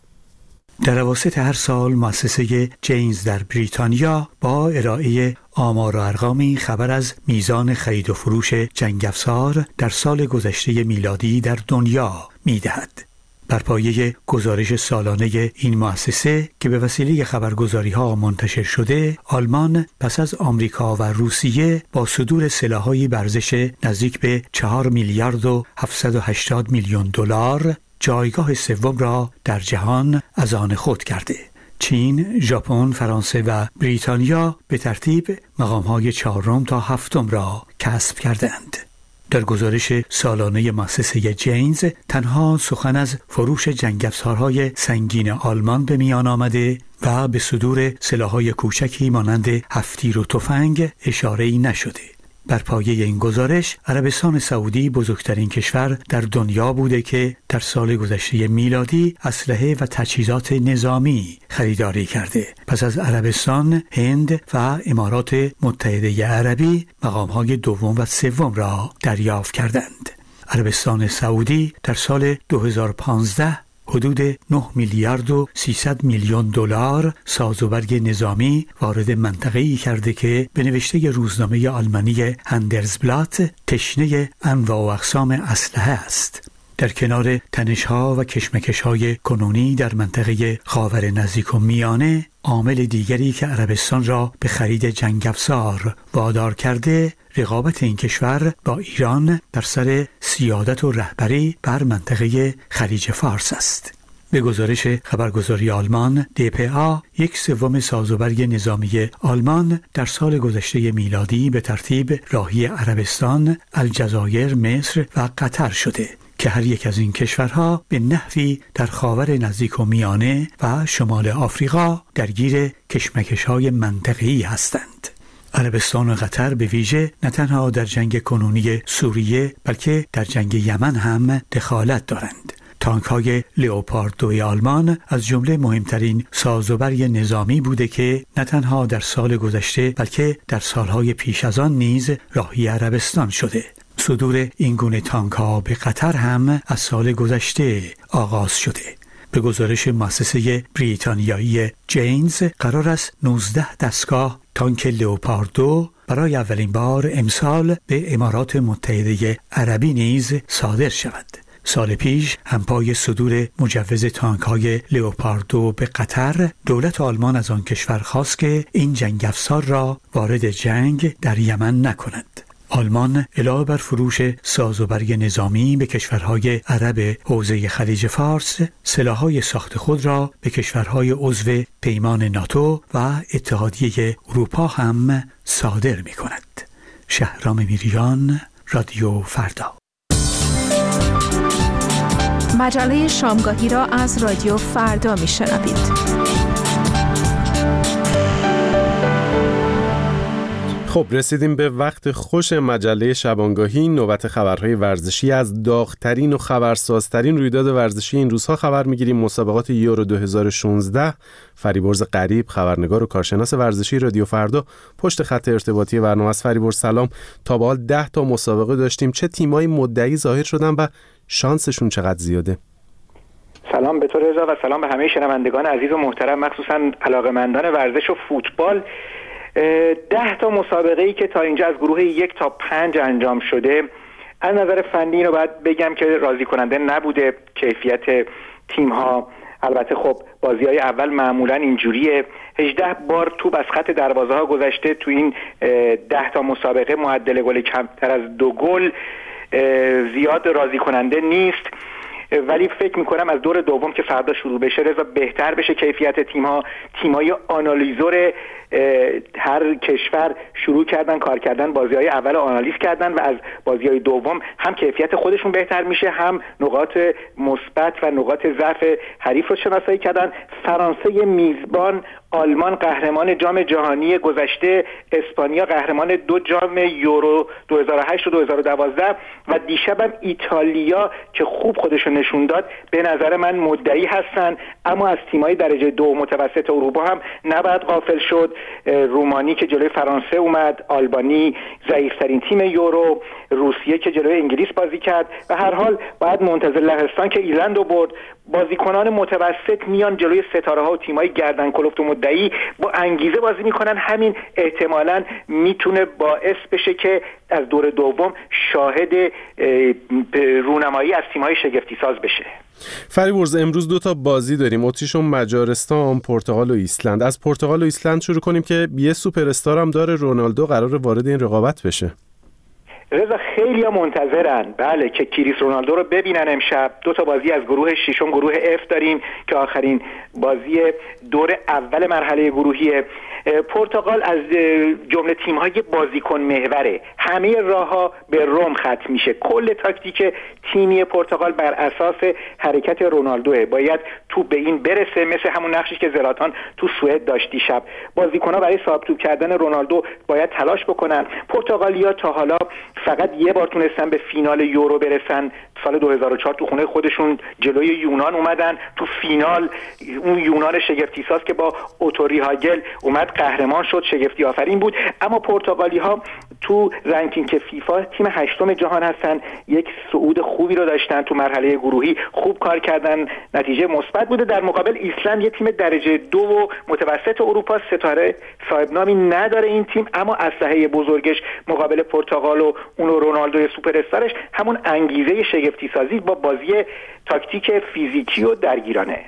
در اواسط هر سال مؤسسه جینز در بریتانیا با ارائه آمار و ارقامی خبر از میزان خرید و فروش جنگ افزار در سال گذشته میلادی در دنیا می‌دهد. بر پایه گزارش سالانه این مؤسسه که به وسیله خبرگزاری‌ها منتشر شده، آلمان پس از آمریکا و روسیه با صدور سلاح‌های ارزش نزدیک به چهار میلیارد و هفتصد و هشتاد میلیون دلار جایگاه سوم را در جهان از آن خود کرده. چین، ژاپن، فرانسه و بریتانیا به ترتیب مقام‌های چهارم تا هفتم را کسب کردند. در گزارش سالانه مؤسسه جینز تنها سخن از فروش جنگ افزارهای سنگین آلمان به میان آمده و به صدور سلاح‌های کوچکی مانند هفت‌تیر و تفنگ اشاره‌ای نشده. بر پایه این گزارش عربستان سعودی بزرگترین کشور در دنیا بوده که در سال گذشته میلادی اسلحه و تجهیزات نظامی خریداری کرده. پس از عربستان، هند و امارات متحده عربی مقام‌های دوم و سوم را دریافت کردند. عربستان سعودی در سال دو هزار و پانزده حدود نه میلیارد و سیصد میلیون دلار سازوبرگ نظامی وارد منطقه‌ای کرده که به نوشته روزنامه آلمانی هندرزبلات تشنه انواع و اقسام اسلحه است. در کنار تنش‌ها و کشمکش‌های کنونی در منطقه خاور نزدیک و میانه، عامل دیگری که عربستان را به خرید جنگ افزار وادار کرده، رقابت این کشور با ایران در سر سیادت و رهبری بر منطقه خلیج فارس است. به گزارش خبرگزاری آلمان دی پی آ، یک سوم سازوبرگ نظامی آلمان در سال گذشته میلادی به ترتیب راهی عربستان، الجزایر، مصر و قطر شده که هر یک از این کشورها به نحوی در خاور نزدیک و میانه و شمال آفریقا درگیر کشمکش‌های منطقه‌ای هستند. عربستان و قطر به ویژه نه تنها در جنگ کنونی سوریه بلکه در جنگ یمن هم دخالت دارند. تانک‌های لئوپارد دو آلمان از جمله مهمترین سازوبرگ نظامی بوده که نه تنها در سال گذشته بلکه در سالهای پیش از آن نیز راهی عربستان شده. صدور این گونه تانک‌ها به قطر هم از سال گذشته آغاز شده. به گزارش مؤسسه بریتانیایی جینز قرار است نوزده دستگاه تانک لئوپارد دو برای اولین بار امسال به امارات متحده عربی نیز صادر شود. سال پیش هم پای صدور مجوز تانک‌های لئوپارد دو به قطر، دولت آلمان از آن کشور خواست که این جنگ افزار را وارد جنگ در یمن نکند. آلمان علاوه بر فروش سازوبرگ نظامی به کشورهای عرب حوزه خلیج فارس، سلاح‌های ساخت خود را به کشورهای عضو پیمان ناتو و اتحادیه اروپا هم صادر می‌کند. شهرام میریان، رادیو فردا.
مجله شامگاهی را از رادیو فردا میشنوید.
خب رسیدیم به وقت خوش مجله شبانگاهی. نوبت خبرهای ورزشی. از داغ‌ترین و خبرسازترین رویداد ورزشی این روزها خبر میگیریم. مسابقات یورو دو هزار و شانزده. فریبرز غریب، خبرنگار و کارشناس ورزشی رادیو فردا، پشت خط ارتباطی برنامه است. فریبرز سلام. تا به حال ده تا مسابقه داشتیم. چه تیمایی مدعی ظاهر شدن و شانسشون چقدر زیاده؟
سلام به تو رضا و سلام به همه شنوندگان عزیز و محترم، مخصوصاً علاقه‌مندان ورزش و فوتبال. ده تا مسابقه‌ای که تا اینجا از گروه یک تا پنج انجام شده، از نظر فنی رو باید بگم که راضی کننده نبوده. کیفیت تیم‌ها، البته خب بازی‌های اول معمولاً اینجوریه، هجده بار توپ از خط دروازه‌ها گذشته تو این ده تا مسابقه، معدل گل کمتر از دو گل زیاد راضی کننده نیست. ولی فکر میکنم از دور دوم که فردا شروع بشه رضا بهتر بشه کیفیت تیم‌ها. تیم‌های آنالیزور هر کشور شروع کردن کار کردن، بازی‌های اول آنالیز کردن و از بازی‌های دوم هم کیفیت خودشون بهتر میشه، هم نقاط مثبت و نقاط ضعف حریف رو شناسایی کردن. فرانسه میزبان، آلمان قهرمان جام جهانی گذشته، اسپانیا قهرمان دو جام یورو دو هزار و هشت و دو هزار و دوازده و دیشبم ایتالیا که خوب خودشون نشون داد به نظر من مدعی هستن. اما از تیم‌های درجه دو متوسط اروپا هم نباید غافل شد. رومانی که جلوی فرانسه اومد، آلبانی ضعیف‌ترین تیم یورو، روسیه که جلوی انگلیس بازی کرد و هر حال باید منتظر لهستان که ایرلند رو برد. بازیکنان متوسط میان جلوی ستاره‌ها و تیم‌های گردن کلفت و مدعی با انگیزه بازی میکنن. همین احتمالاً میتونه باعث بشه که از دور دوم شاهد رونمایی از تیم‌های شگفتی ساز بشه.
فریبرز امروز دو تا بازی داریم، اتریش و مجارستان، پرتغال و ایسلند. از پرتغال و ایسلند شروع کنیم که یه سوپر استار هم داره، رونالدو قراره وارد این رقابت بشه.
رضا خیلی ها منتظرن بله که کریس رونالدو رو ببینن امشب. دو تا بازی از گروه ششم گروه اف داریم که آخرین بازی دور اول مرحله گروهی. پرتغال از جمله تیم‌های بازیکن محوره، همه راه‌ها به روم ختم میشه. کل تاکتیک تیمی پرتغال بر اساس حرکت رونالدوه. باید توپ به این برسه، مثل همون نقشی که زلاتان تو سوئد داشت دیشب. بازیکن‌ها برای صاحب توپ کردن رونالدو باید تلاش بکنن. پرتغالیا تا حالا فقط یه بار تونستن به فینال یورو برسن، سال دو هزار و چهار تو خونه خودشون جلوی یونان اومدن تو فینال. اون یونان شگفتی ساز که با اوتوری هاگل اومد قهرمان شد، شگفتی آفرین بود. اما پرتغالی ها تو رنکینگ فیفا تیم هشتم جهان هستن، یک صعود خوبی رو داشتن تو مرحله گروهی، خوب کار کردن، نتیجه مثبت بوده. در مقابل ایسلند یک تیم درجه دو و متوسط اروپا، ستاره صاحب نامی نداره این تیم، اما اسلحه بزرگش مقابل پرتغال و اون رونالدو سوپر استارش همون انگیزه شگفتی سازی با بازی تاکتیک فیزیکی و درگیرانه.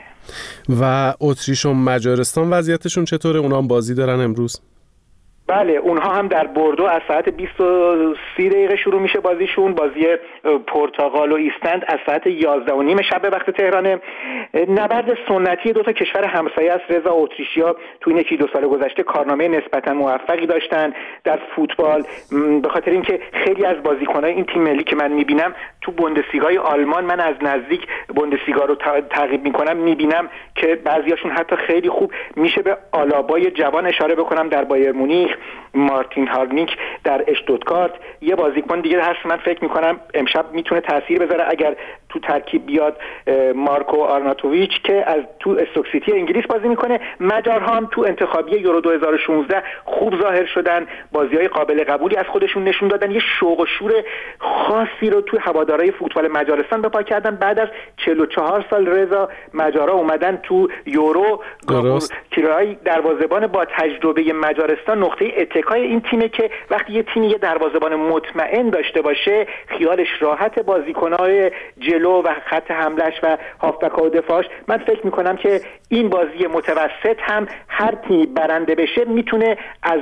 و اتریش و مجارستان وضعیتشون چطوره؟ اونا هم بازی دارن امروز؟
بله اونها هم در بوردو از ساعت بیست و سه دقیقه شروع میشه بازیشون. بازی پرتغال و ایسلند از ساعت یازده و نیم شب به وقت تهرانه. نبرد سنتی دو تا کشور همسایه است. رضا اتریشیا تو این یکی دو سال گذشته کارنامه نسبتا موفقی داشتن در فوتبال، به خاطر اینکه خیلی از بازیکنای این تیم ملی که من میبینم تو بوندسلیگای آلمان، من از نزدیک بوندسلیگا رو تعقیب میکنم، میبینم که بعضیاشون حتی خیلی خوب. میشه به آلابای جوان اشاره بکنم در بایر مونیخ، مارتین هارنیک در اشتوتگارت. یه بازیکن دیگه هست من فکر میکنم امشب میتونه تاثیر بذاره اگر تو ترکیب بیاد، مارکو آرناتوویچ که از تو استوک سیتی انگلیس بازی میکنه. مجارها هم تو انتخابی یورو دو هزار و شانزده خوب ظاهر شدن، بازی‌های قابل قبولی از خودشون نشون دادن، یه شوق و شور خاصی رو تو هوادارهای فوتبال مجارستان بپا کردن. بعد از چهل و چهار سال رضا مجارا اومدن تو یورو. کیرای دروازه‌بان با تجربه مجارستان نقطه اتکای این تیمه که وقتی یه تیم یه دروازه‌بان مطمئن داشته باشه خیالش راحت، بازیکن‌های جلو و خط حملهش و هافبک و دفاعش. من فکر میکنم که این بازی متوسط هم هر تیمی برنده بشه میتونه از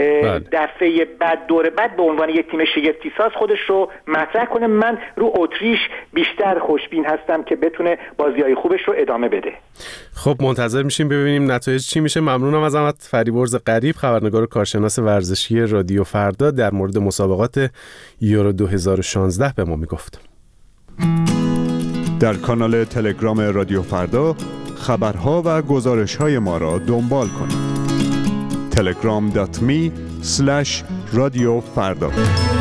دفعه بعد دور بعد به عنوان یک تیم شگفتی ساز خودش رو مطرح کنه. من رو اتریش بیشتر خوشبین هستم که بتونه بازی‌های خوبش رو ادامه بده.
خب منتظر میشیم ببینیم نتایج چی میشه. ممنونم ازت فریبرز غریب، خبرنگار و کارشناس ورزشی رادیو فردا، در مورد مسابقات یورو دو هزار و شانزده به ما میگفت.
در کانال تلگرام رادیو فردا خبرها و گزارش‌های ما را دنبال کنید. تلگرام دات می اسلش رادیو فردا.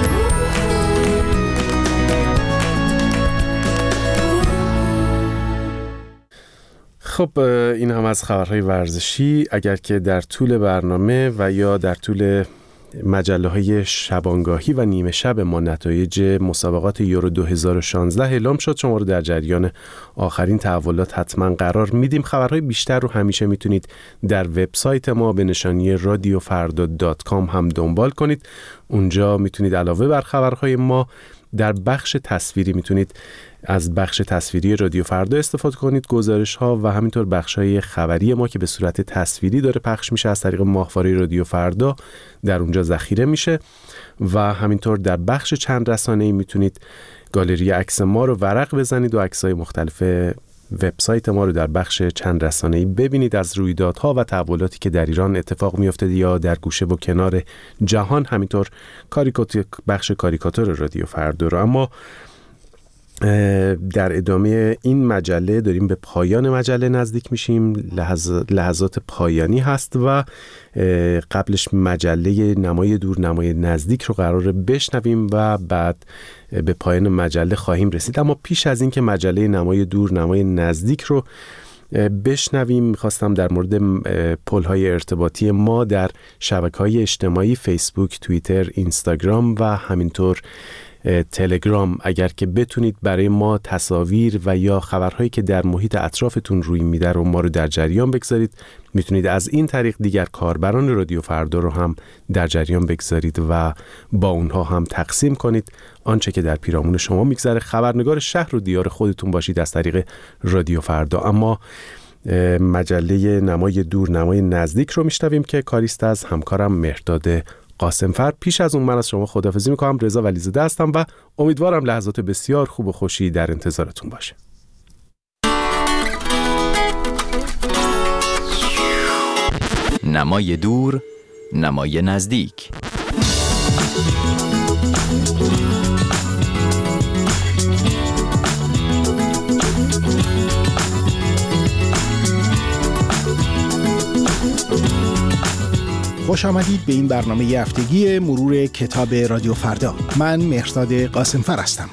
خب این هم از خبرهای ورزشی. اگر که در طول برنامه و یا در طول مجله های شبانگاهی و نیمه شب ما نتایج مسابقات یورو دو هزار و شانزده اعلام شد، شما رو در جریان آخرین تحولات حتما قرار میدیم. خبرهای بیشتر رو همیشه میتونید در وبسایت ما به نشانی رادیو فردا دات کام هم دنبال کنید. اونجا میتونید علاوه بر خبرهای ما در بخش تصویری میتونید از بخش تصویری رادیو فردا استفاده کنید، گزارش ها و همینطور بخش های خبری ما که به صورت تصویری داره پخش میشه از طریق ماهواره رادیو فردا در اونجا ذخیره میشه. و همینطور در بخش چند رسانه‌ای میتونید گالری عکس ما رو ورق بزنید و عکس‌های مختلف وبسایت ما رو در بخش چند رسانه‌ای ببینید از رویدادها و تحولاتی که در ایران اتفاق میفته یا در گوشه و کنار جهان. همینطور کاریکاتور، بخش کاریکاتور رادیو فردا رو. اما در ادامه این مجله داریم به پایان مجله نزدیک میشیم. لحظ... لحظات پایانی هست و قبلش مجله نمای دور نمای نزدیک رو قراره بشنویم و بعد به پایان مجله خواهیم رسید. اما پیش از این که مجله نمای دور نمای نزدیک رو بشنویم میخواستم در مورد پل‌های ارتباطی ما در شبکه‌های اجتماعی فیسبوک، توییتر، اینستاگرام و همینطور تلگرام اگر که بتونید برای ما تصاویر و یا خبرهایی که در محیط اطرافتون روی میده رو ما رو در جریان بگذارید. میتونید از این طریق دیگر کاربران رادیو فردا رو هم در جریان بگذارید و با اونها هم تقسیم کنید آنچه که در پیرامون شما میگذره. خبرنگار شهر و دیار خودتون باشید از طریق رادیو فردا. اما مجله نمای دور نمای نزدیک رو میشنویم که کاریست از همکارم مهرداد قاسمفر. پیش از اون من از شما خداحافظی میکنم. رضا ولیزاده هستم و امیدوارم لحظات بسیار خوب و خوشی در انتظارتون باشه.
نمای دور نمای نزدیک.
خوش آمدید به این برنامه هفتگی مرور کتاب رادیو فردا. من مهرداد قاسمفر هستم.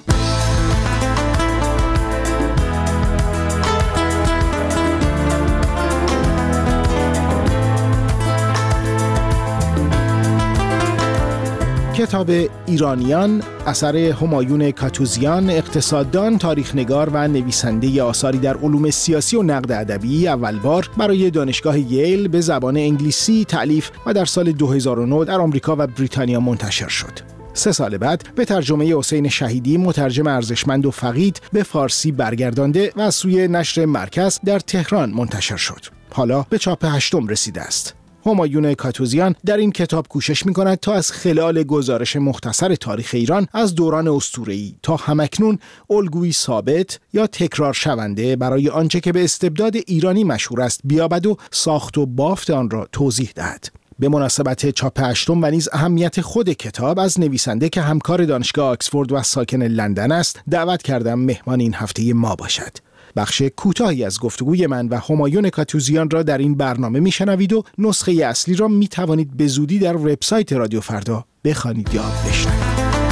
کتاب ایرانیان اثر همایون کاتوزیان، اقتصاددان، تاریخنگار و نویسنده آثاری در علوم سیاسی و نقد ادبی، اول بار برای دانشگاه ییل به زبان انگلیسی تألیف و در سال دو هزار و نه در آمریکا و بریتانیا منتشر شد. سه سال بعد به ترجمه حسین شهیدی، مترجم ارزشمند و فقید، به فارسی برگردانده و از سوی نشر مرکز در تهران منتشر شد. حالا به چاپ هشتم رسیده است. همایون کاتوزیان در این کتاب کوشش می‌کند تا از خلال گزارش مختصر تاریخ ایران از دوران اسطوره‌ای تا همکنون الگویی ثابت یا تکرار شونده برای آنچه که به استبداد ایرانی مشهور است بیابد و ساخت و بافت آن را توضیح دهد. به مناسبت چاپ هشتم و نیز اهمیت خود کتاب از نویسنده که همکار دانشگاه آکسفورد و ساکن لندن است دعوت کردم مهمان این هفته ما باشد. بخش کوتاهی از گفتگوی من و همایون کاتوزیان را در این برنامه میشنوید و نسخه اصلی را میتوانید به زودی در وبسایت رادیو فردا بخوانید یا بشنوید.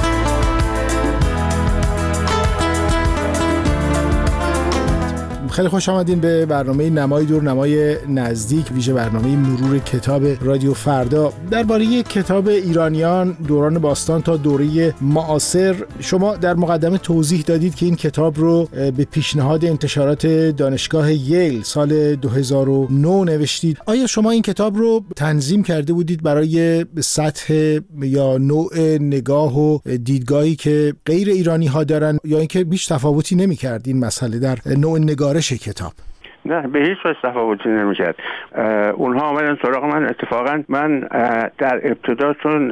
خیلی خوش آمدین به برنامه نمای دور نمای نزدیک، ویژه برنامه مرور کتاب رادیو فردا. درباره کتاب ایرانیان دوران باستان تا دوره معاصر شما در مقدمه توضیح دادید که این کتاب رو به پیشنهاد انتشارات دانشگاه ییل سال دو هزار و نه نوشتید. آیا شما این کتاب رو تنظیم کرده بودید برای سطح یا نوع نگاه و دیدگاهی که غیر ایرانی ها دارن یا اینکه هیچ تفاوتی نمی‌کرد این مسئله در نوع نگارش کتاب؟
نه، به هیچ وجه تفاوتی نمی‌کرد. اونها آمدن سراغ من. اتفاقا من در ابتدا چون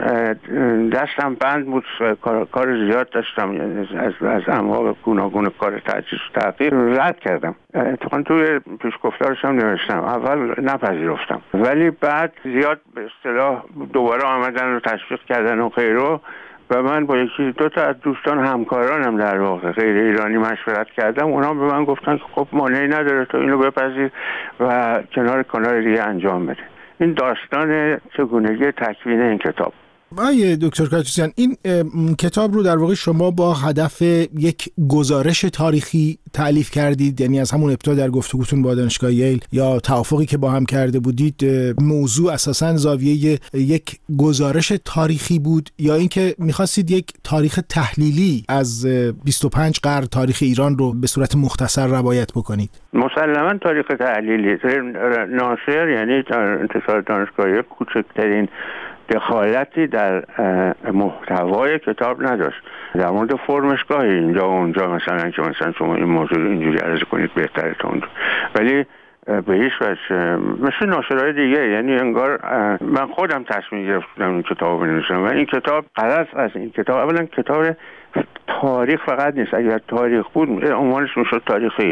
دستم بند بود، کار, کار زیاد داشتم، از از انواع گوناگون کار تجهیز و تحقیق رد کردم. اتفاقا توی پیشگفتارش هم نوشتم. اول نپذیرفتم ولی بعد زیاد به اصطلاح دوباره آمدن و تشویق کردن و غیره و من با یکی دو تا از دوستان همکارانم در واقع غیر ایرانی مشورت کردم. اونا به من گفتن که خب مانعی نداره تو اینو بپذیر و کنار کنار دیگه انجام بده. این داستان چگونگی تکوین این کتاب.
آقای دکتر کاتوزیان، این کتاب رو در واقع شما با هدف یک گزارش تاریخی تألیف کردید، یعنی از همون ابتدا در گفتگوتون با دانشگاه ییل یا توافقی که با هم کرده بودید موضوع اساساً زاویه یک گزارش تاریخی بود یا اینکه می‌خواستید یک تاریخ تحلیلی از بیست و پنج قرن تاریخ ایران رو به صورت مختصر روایت بکنید؟
مسلماً تاریخ تحلیلی. ناشر یعنی انتشار دانشگاه ییل کوچکترین دخالتی در محتوای کتاب نداشت. در مورد فرمش گاهی اینجا و اونجا مثلا که مثلا شما این موضوع اینجوری عرض کنید بهتره تا اونجا، ولی به هیچ وجه مثل ناشرهای دیگه، یعنی انگار من خودم تصمیم گرفتم این کتاب بنویسم و این کتاب غرض از این کتاب اولا کتاب تاریخ فقط نیست. اگر تاریخ بود عنوانش میشد تاریخ ایران،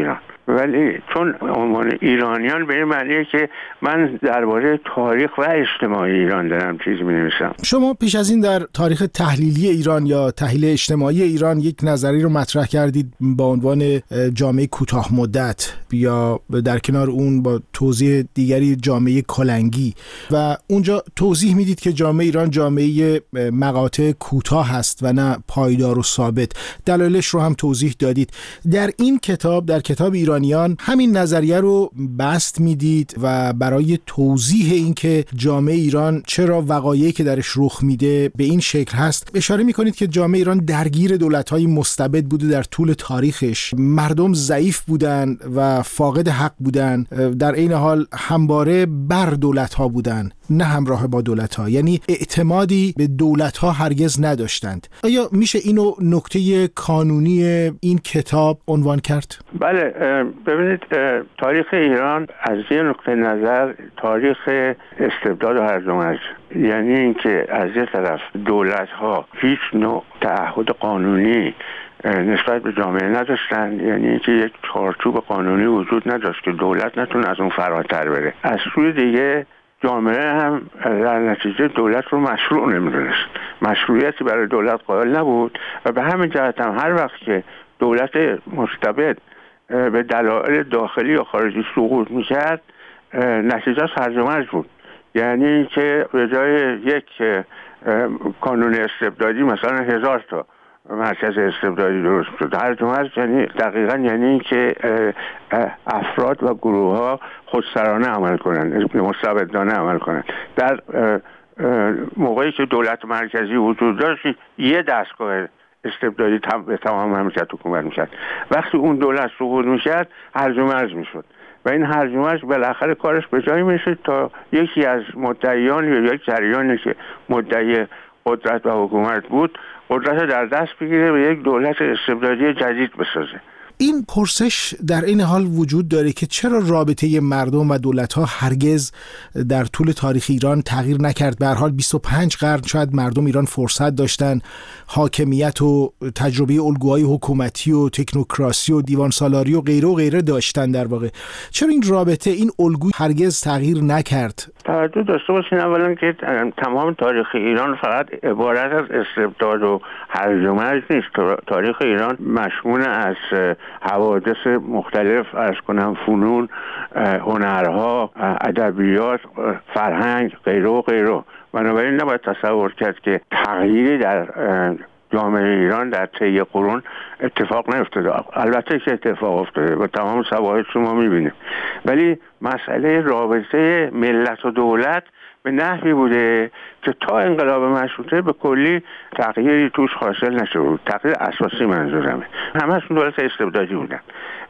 ولی چون عنوان ایرانیان به این معنیه که من درباره تاریخ و اجتماعی ایران دارم چیزی می‌نویسم.
شما پیش از این در تاریخ تحلیلی ایران یا تحلیل اجتماعی ایران یک نظری رو مطرح کردید با عنوان جامعه کوتاه مدت، یا در کنار اون با توضیح دیگری جامعه کلنگی، و اونجا توضیح میدید که جامعه ایران جامعه مقاطع کوتاه است و نه پایدار و ثابت. دلایلش رو هم توضیح دادید. در این کتاب، در کتاب ایرانیان، همین نظریه رو بسط میدید و برای توضیح این که جامعه ایران چرا وقایعی که درش رخ میده به این شکل هست اشاره میکنید که جامعه ایران درگیر دولت‌های مستبد بوده در طول تاریخش. مردم ضعیف بودن و فاقد حق بودن، در این حال همواره بر دولت‌ها بودن نه همراه با دولت‌ها، یعنی اعتمادی به دولت‌ها هرگز نداشتند. آیا میشه اینو نکته کانونی این کتاب عنوان کرد؟
بله، ببینید تاریخ ایران از یه نقطه نظر تاریخ استبداد و هرج و مرج، یعنی اینکه از یه طرف دولت‌ها هیچ نوع تعهد قانونی نسبت به جامعه نداشتن، یعنی اینکه یک چارچوب قانونی وجود نداشت که دولت نتونه از اون فراتر بره. از سوی دیگه جامعه هم در نتیجه دولت رو مشروع نمیدونست، مشروعیتی برای دولت قائل نبود و به همین جهت هم هر وقت که دولت مستبد به دلایل داخلی یا خارجی سقوط میکرد نتیجهش هرج و مرج بود. یعنی اینکه به جای یک کانون استبدادی مثلا هزار تا مرکز استبدادی درست شد. هرج و مرج یعنی دقیقاً یعنی اینکه افراد و گروه ها خودسرانه عمل کنن، مستبدانه عمل کنن. در موقعی که دولت مرکزی وجود داشت یه دستگاه استبدادی به تمام مملکت حکومت میکرد. وقتی اون دولت سقوط میکرد هرج و مرج میشد و این هرج و مرج بالاخره کارش به جایی میرسید تا یکی از مدعیان یا یک جریانی که مدعی قدرت و حکومت بود قدرت در دست بگیره و یک دولت استبدادی جدید بسازه.
این پرسش در این حال وجود داره که چرا رابطه مردم و دولت‌ها هرگز در طول تاریخ ایران تغییر نکرد؟ به هر حال بیست و پنج قرن شاید مردم ایران فرصت داشتن حاکمیت و تجربه الگوهای حکومتی و تکنوکراسی و دیوان سالاری و غیره و غیره داشتن. در واقع چرا این رابطه، این الگو هرگز تغییر نکرد؟
توجه داشته باشین اولا که تمام تاریخ ایران فقط عبارت از استبداد و هرج و مرج نیست. تاریخ ایران مشمول از حوادث مختلف، عرض کنم فنون، هنرها، ادبیات، فرهنگ، غیره و غیره. بنابراین نباید تصور کرد که تغییری در جامعه ایران در طی قرون اتفاق نیفتاده. البته که اتفاق افتاده و تمام شواهد شما میبینید، ولی مسئله رابطه ملت و دولت به نحوی بوده که تا انقلاب مشروطه به کلی تغییری توش حاصل نشده بود. تغییر اساسی منظورمه. همه‌شون دولت استبدادی بودن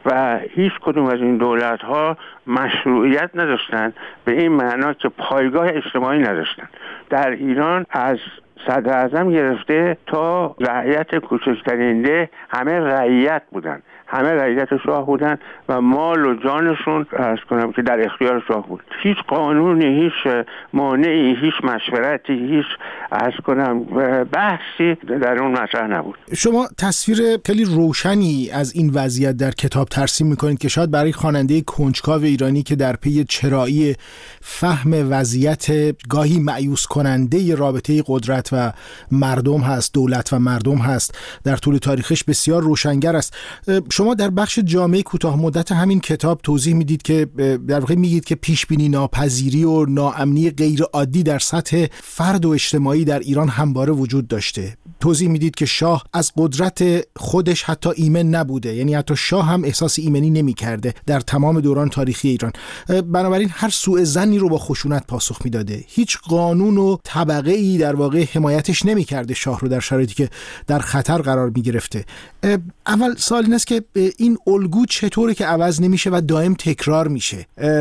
و هیچ کدوم از این دولت ها مشروعیت نداشتن به این معنا که پایگاه اجتماعی نداشتن. در ایران از صدر اعظم گرفته تا رعیت کوچکترین ده همه رعیت بودن، همه رعیت شاه بودن و مال و جانشون عرض کنم که در اختیار شاه بود. هیچ قانونی، هیچ مانعی، هیچ مشورتی، هیچ عرض کنم بحثی در اون مطرح نبود.
شما تصویر خیلی روشنی از این وضعیت در کتاب ترسیم میکنید که شاید برای خواننده کنجکاو ایرانی که در پی چرایی فهم وضعیت گاهی مایوس کننده رابطه قدرت و مردم هست، دولت و مردم هست، در طول تاریخش بسیار روشنگر است. شما در بخش جامعه کوتاه مدت همین کتاب توضیح میدید که در واقع میگید که پیش بینی ناپذیری و ناامنی غیر عادی در سطح فرد و اجتماعی در ایران همواره وجود داشته. توضیح میدید که شاه از قدرت خودش حتی ایمن نبوده، یعنی حتی شاه هم احساس ایمنی نمیکرده در تمام دوران تاریخی ایران. بنابراین هر سوء ظنی رو با خشونت پاسخ میداده. هیچ قانون و طبقه ای در واقع حمایتش نمیکرده شاه رو در شرایطی که در خطر قرار میگرفته. اول سوال این است که این الگو چطوره که عوض نمیشه و دائم تکرار میشه،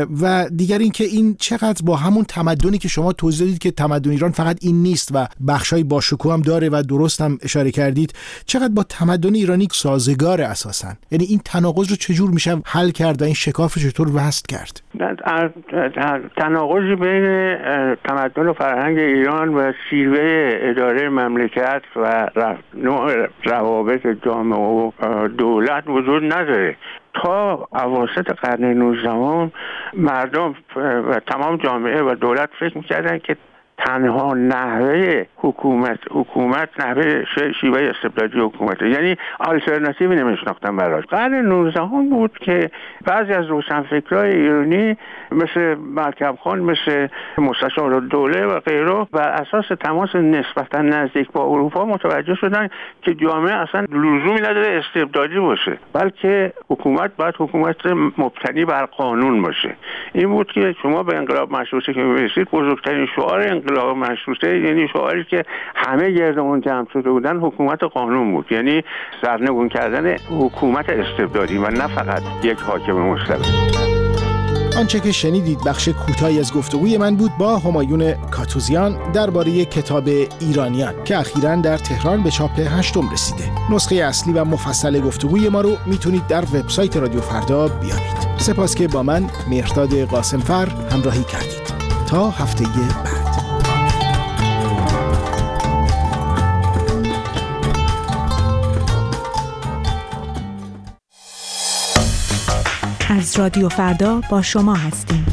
و دیگر این که این چقدر با همون تمدنی که شما توضیح دادید که تمدن ایران فقط این نیست و بخشای باشکوه هم داره و درست هم اشاره کردید، چقدر با تمدن ایرانی سازگار اساسا؟ یعنی این تناقض رو چجور میشه حل کرد و این شکاف رو چطور وصل کرد؟
تناقضی بین تمدن و فرهنگ ایران و شیوه اداره مملکت و نوع روابط جامعه و دولت وجود نداره. تا اواسط قرن نوزدهم مردم و تمام جامعه و دولت فکر میکردن که تنها نحوه حکومت حکومت نحوه شیوه استبدادی حکومت، یعنی آلترناتیوی نمیشناختن براش. قرن نوزدهم بود که بعضی از روشنفکرای ایرانی مثل ملکم خان، مثل مستشار الدوله و غیره بر اساس تماس نسبتا نزدیک با اروپا متوجه شدن که جامعه اصلا لزومی نداره استبدادی باشه، بلکه حکومت باید حکومت مبتنی بر قانون باشه. این بود که شما به انقلاب مشروطه که می‌رسید، بزرگترین شعار انقلاب مشروطه یعنی شعاری که همه گرد اون جمع شده بودن حکومت قانون بود، یعنی سرنگون کردن حکومت استبدادی و نه فقط یک حاکم مستبد.
آنچه که شنیدید بخش کوتاهی از گفتگوی من بود با همایون کاتوزیان درباره کتاب ایرانیان که اخیراً در تهران به چاپ هشتم رسیده. نسخه اصلی و مفصل گفتگوی ما رو میتونید در وبسایت رادیو فردا بیابید. سپاس که با من مهرداد قاسمفر همراهی کردید. تا هفته بعد.
از رادیو فردا با شما هستیم.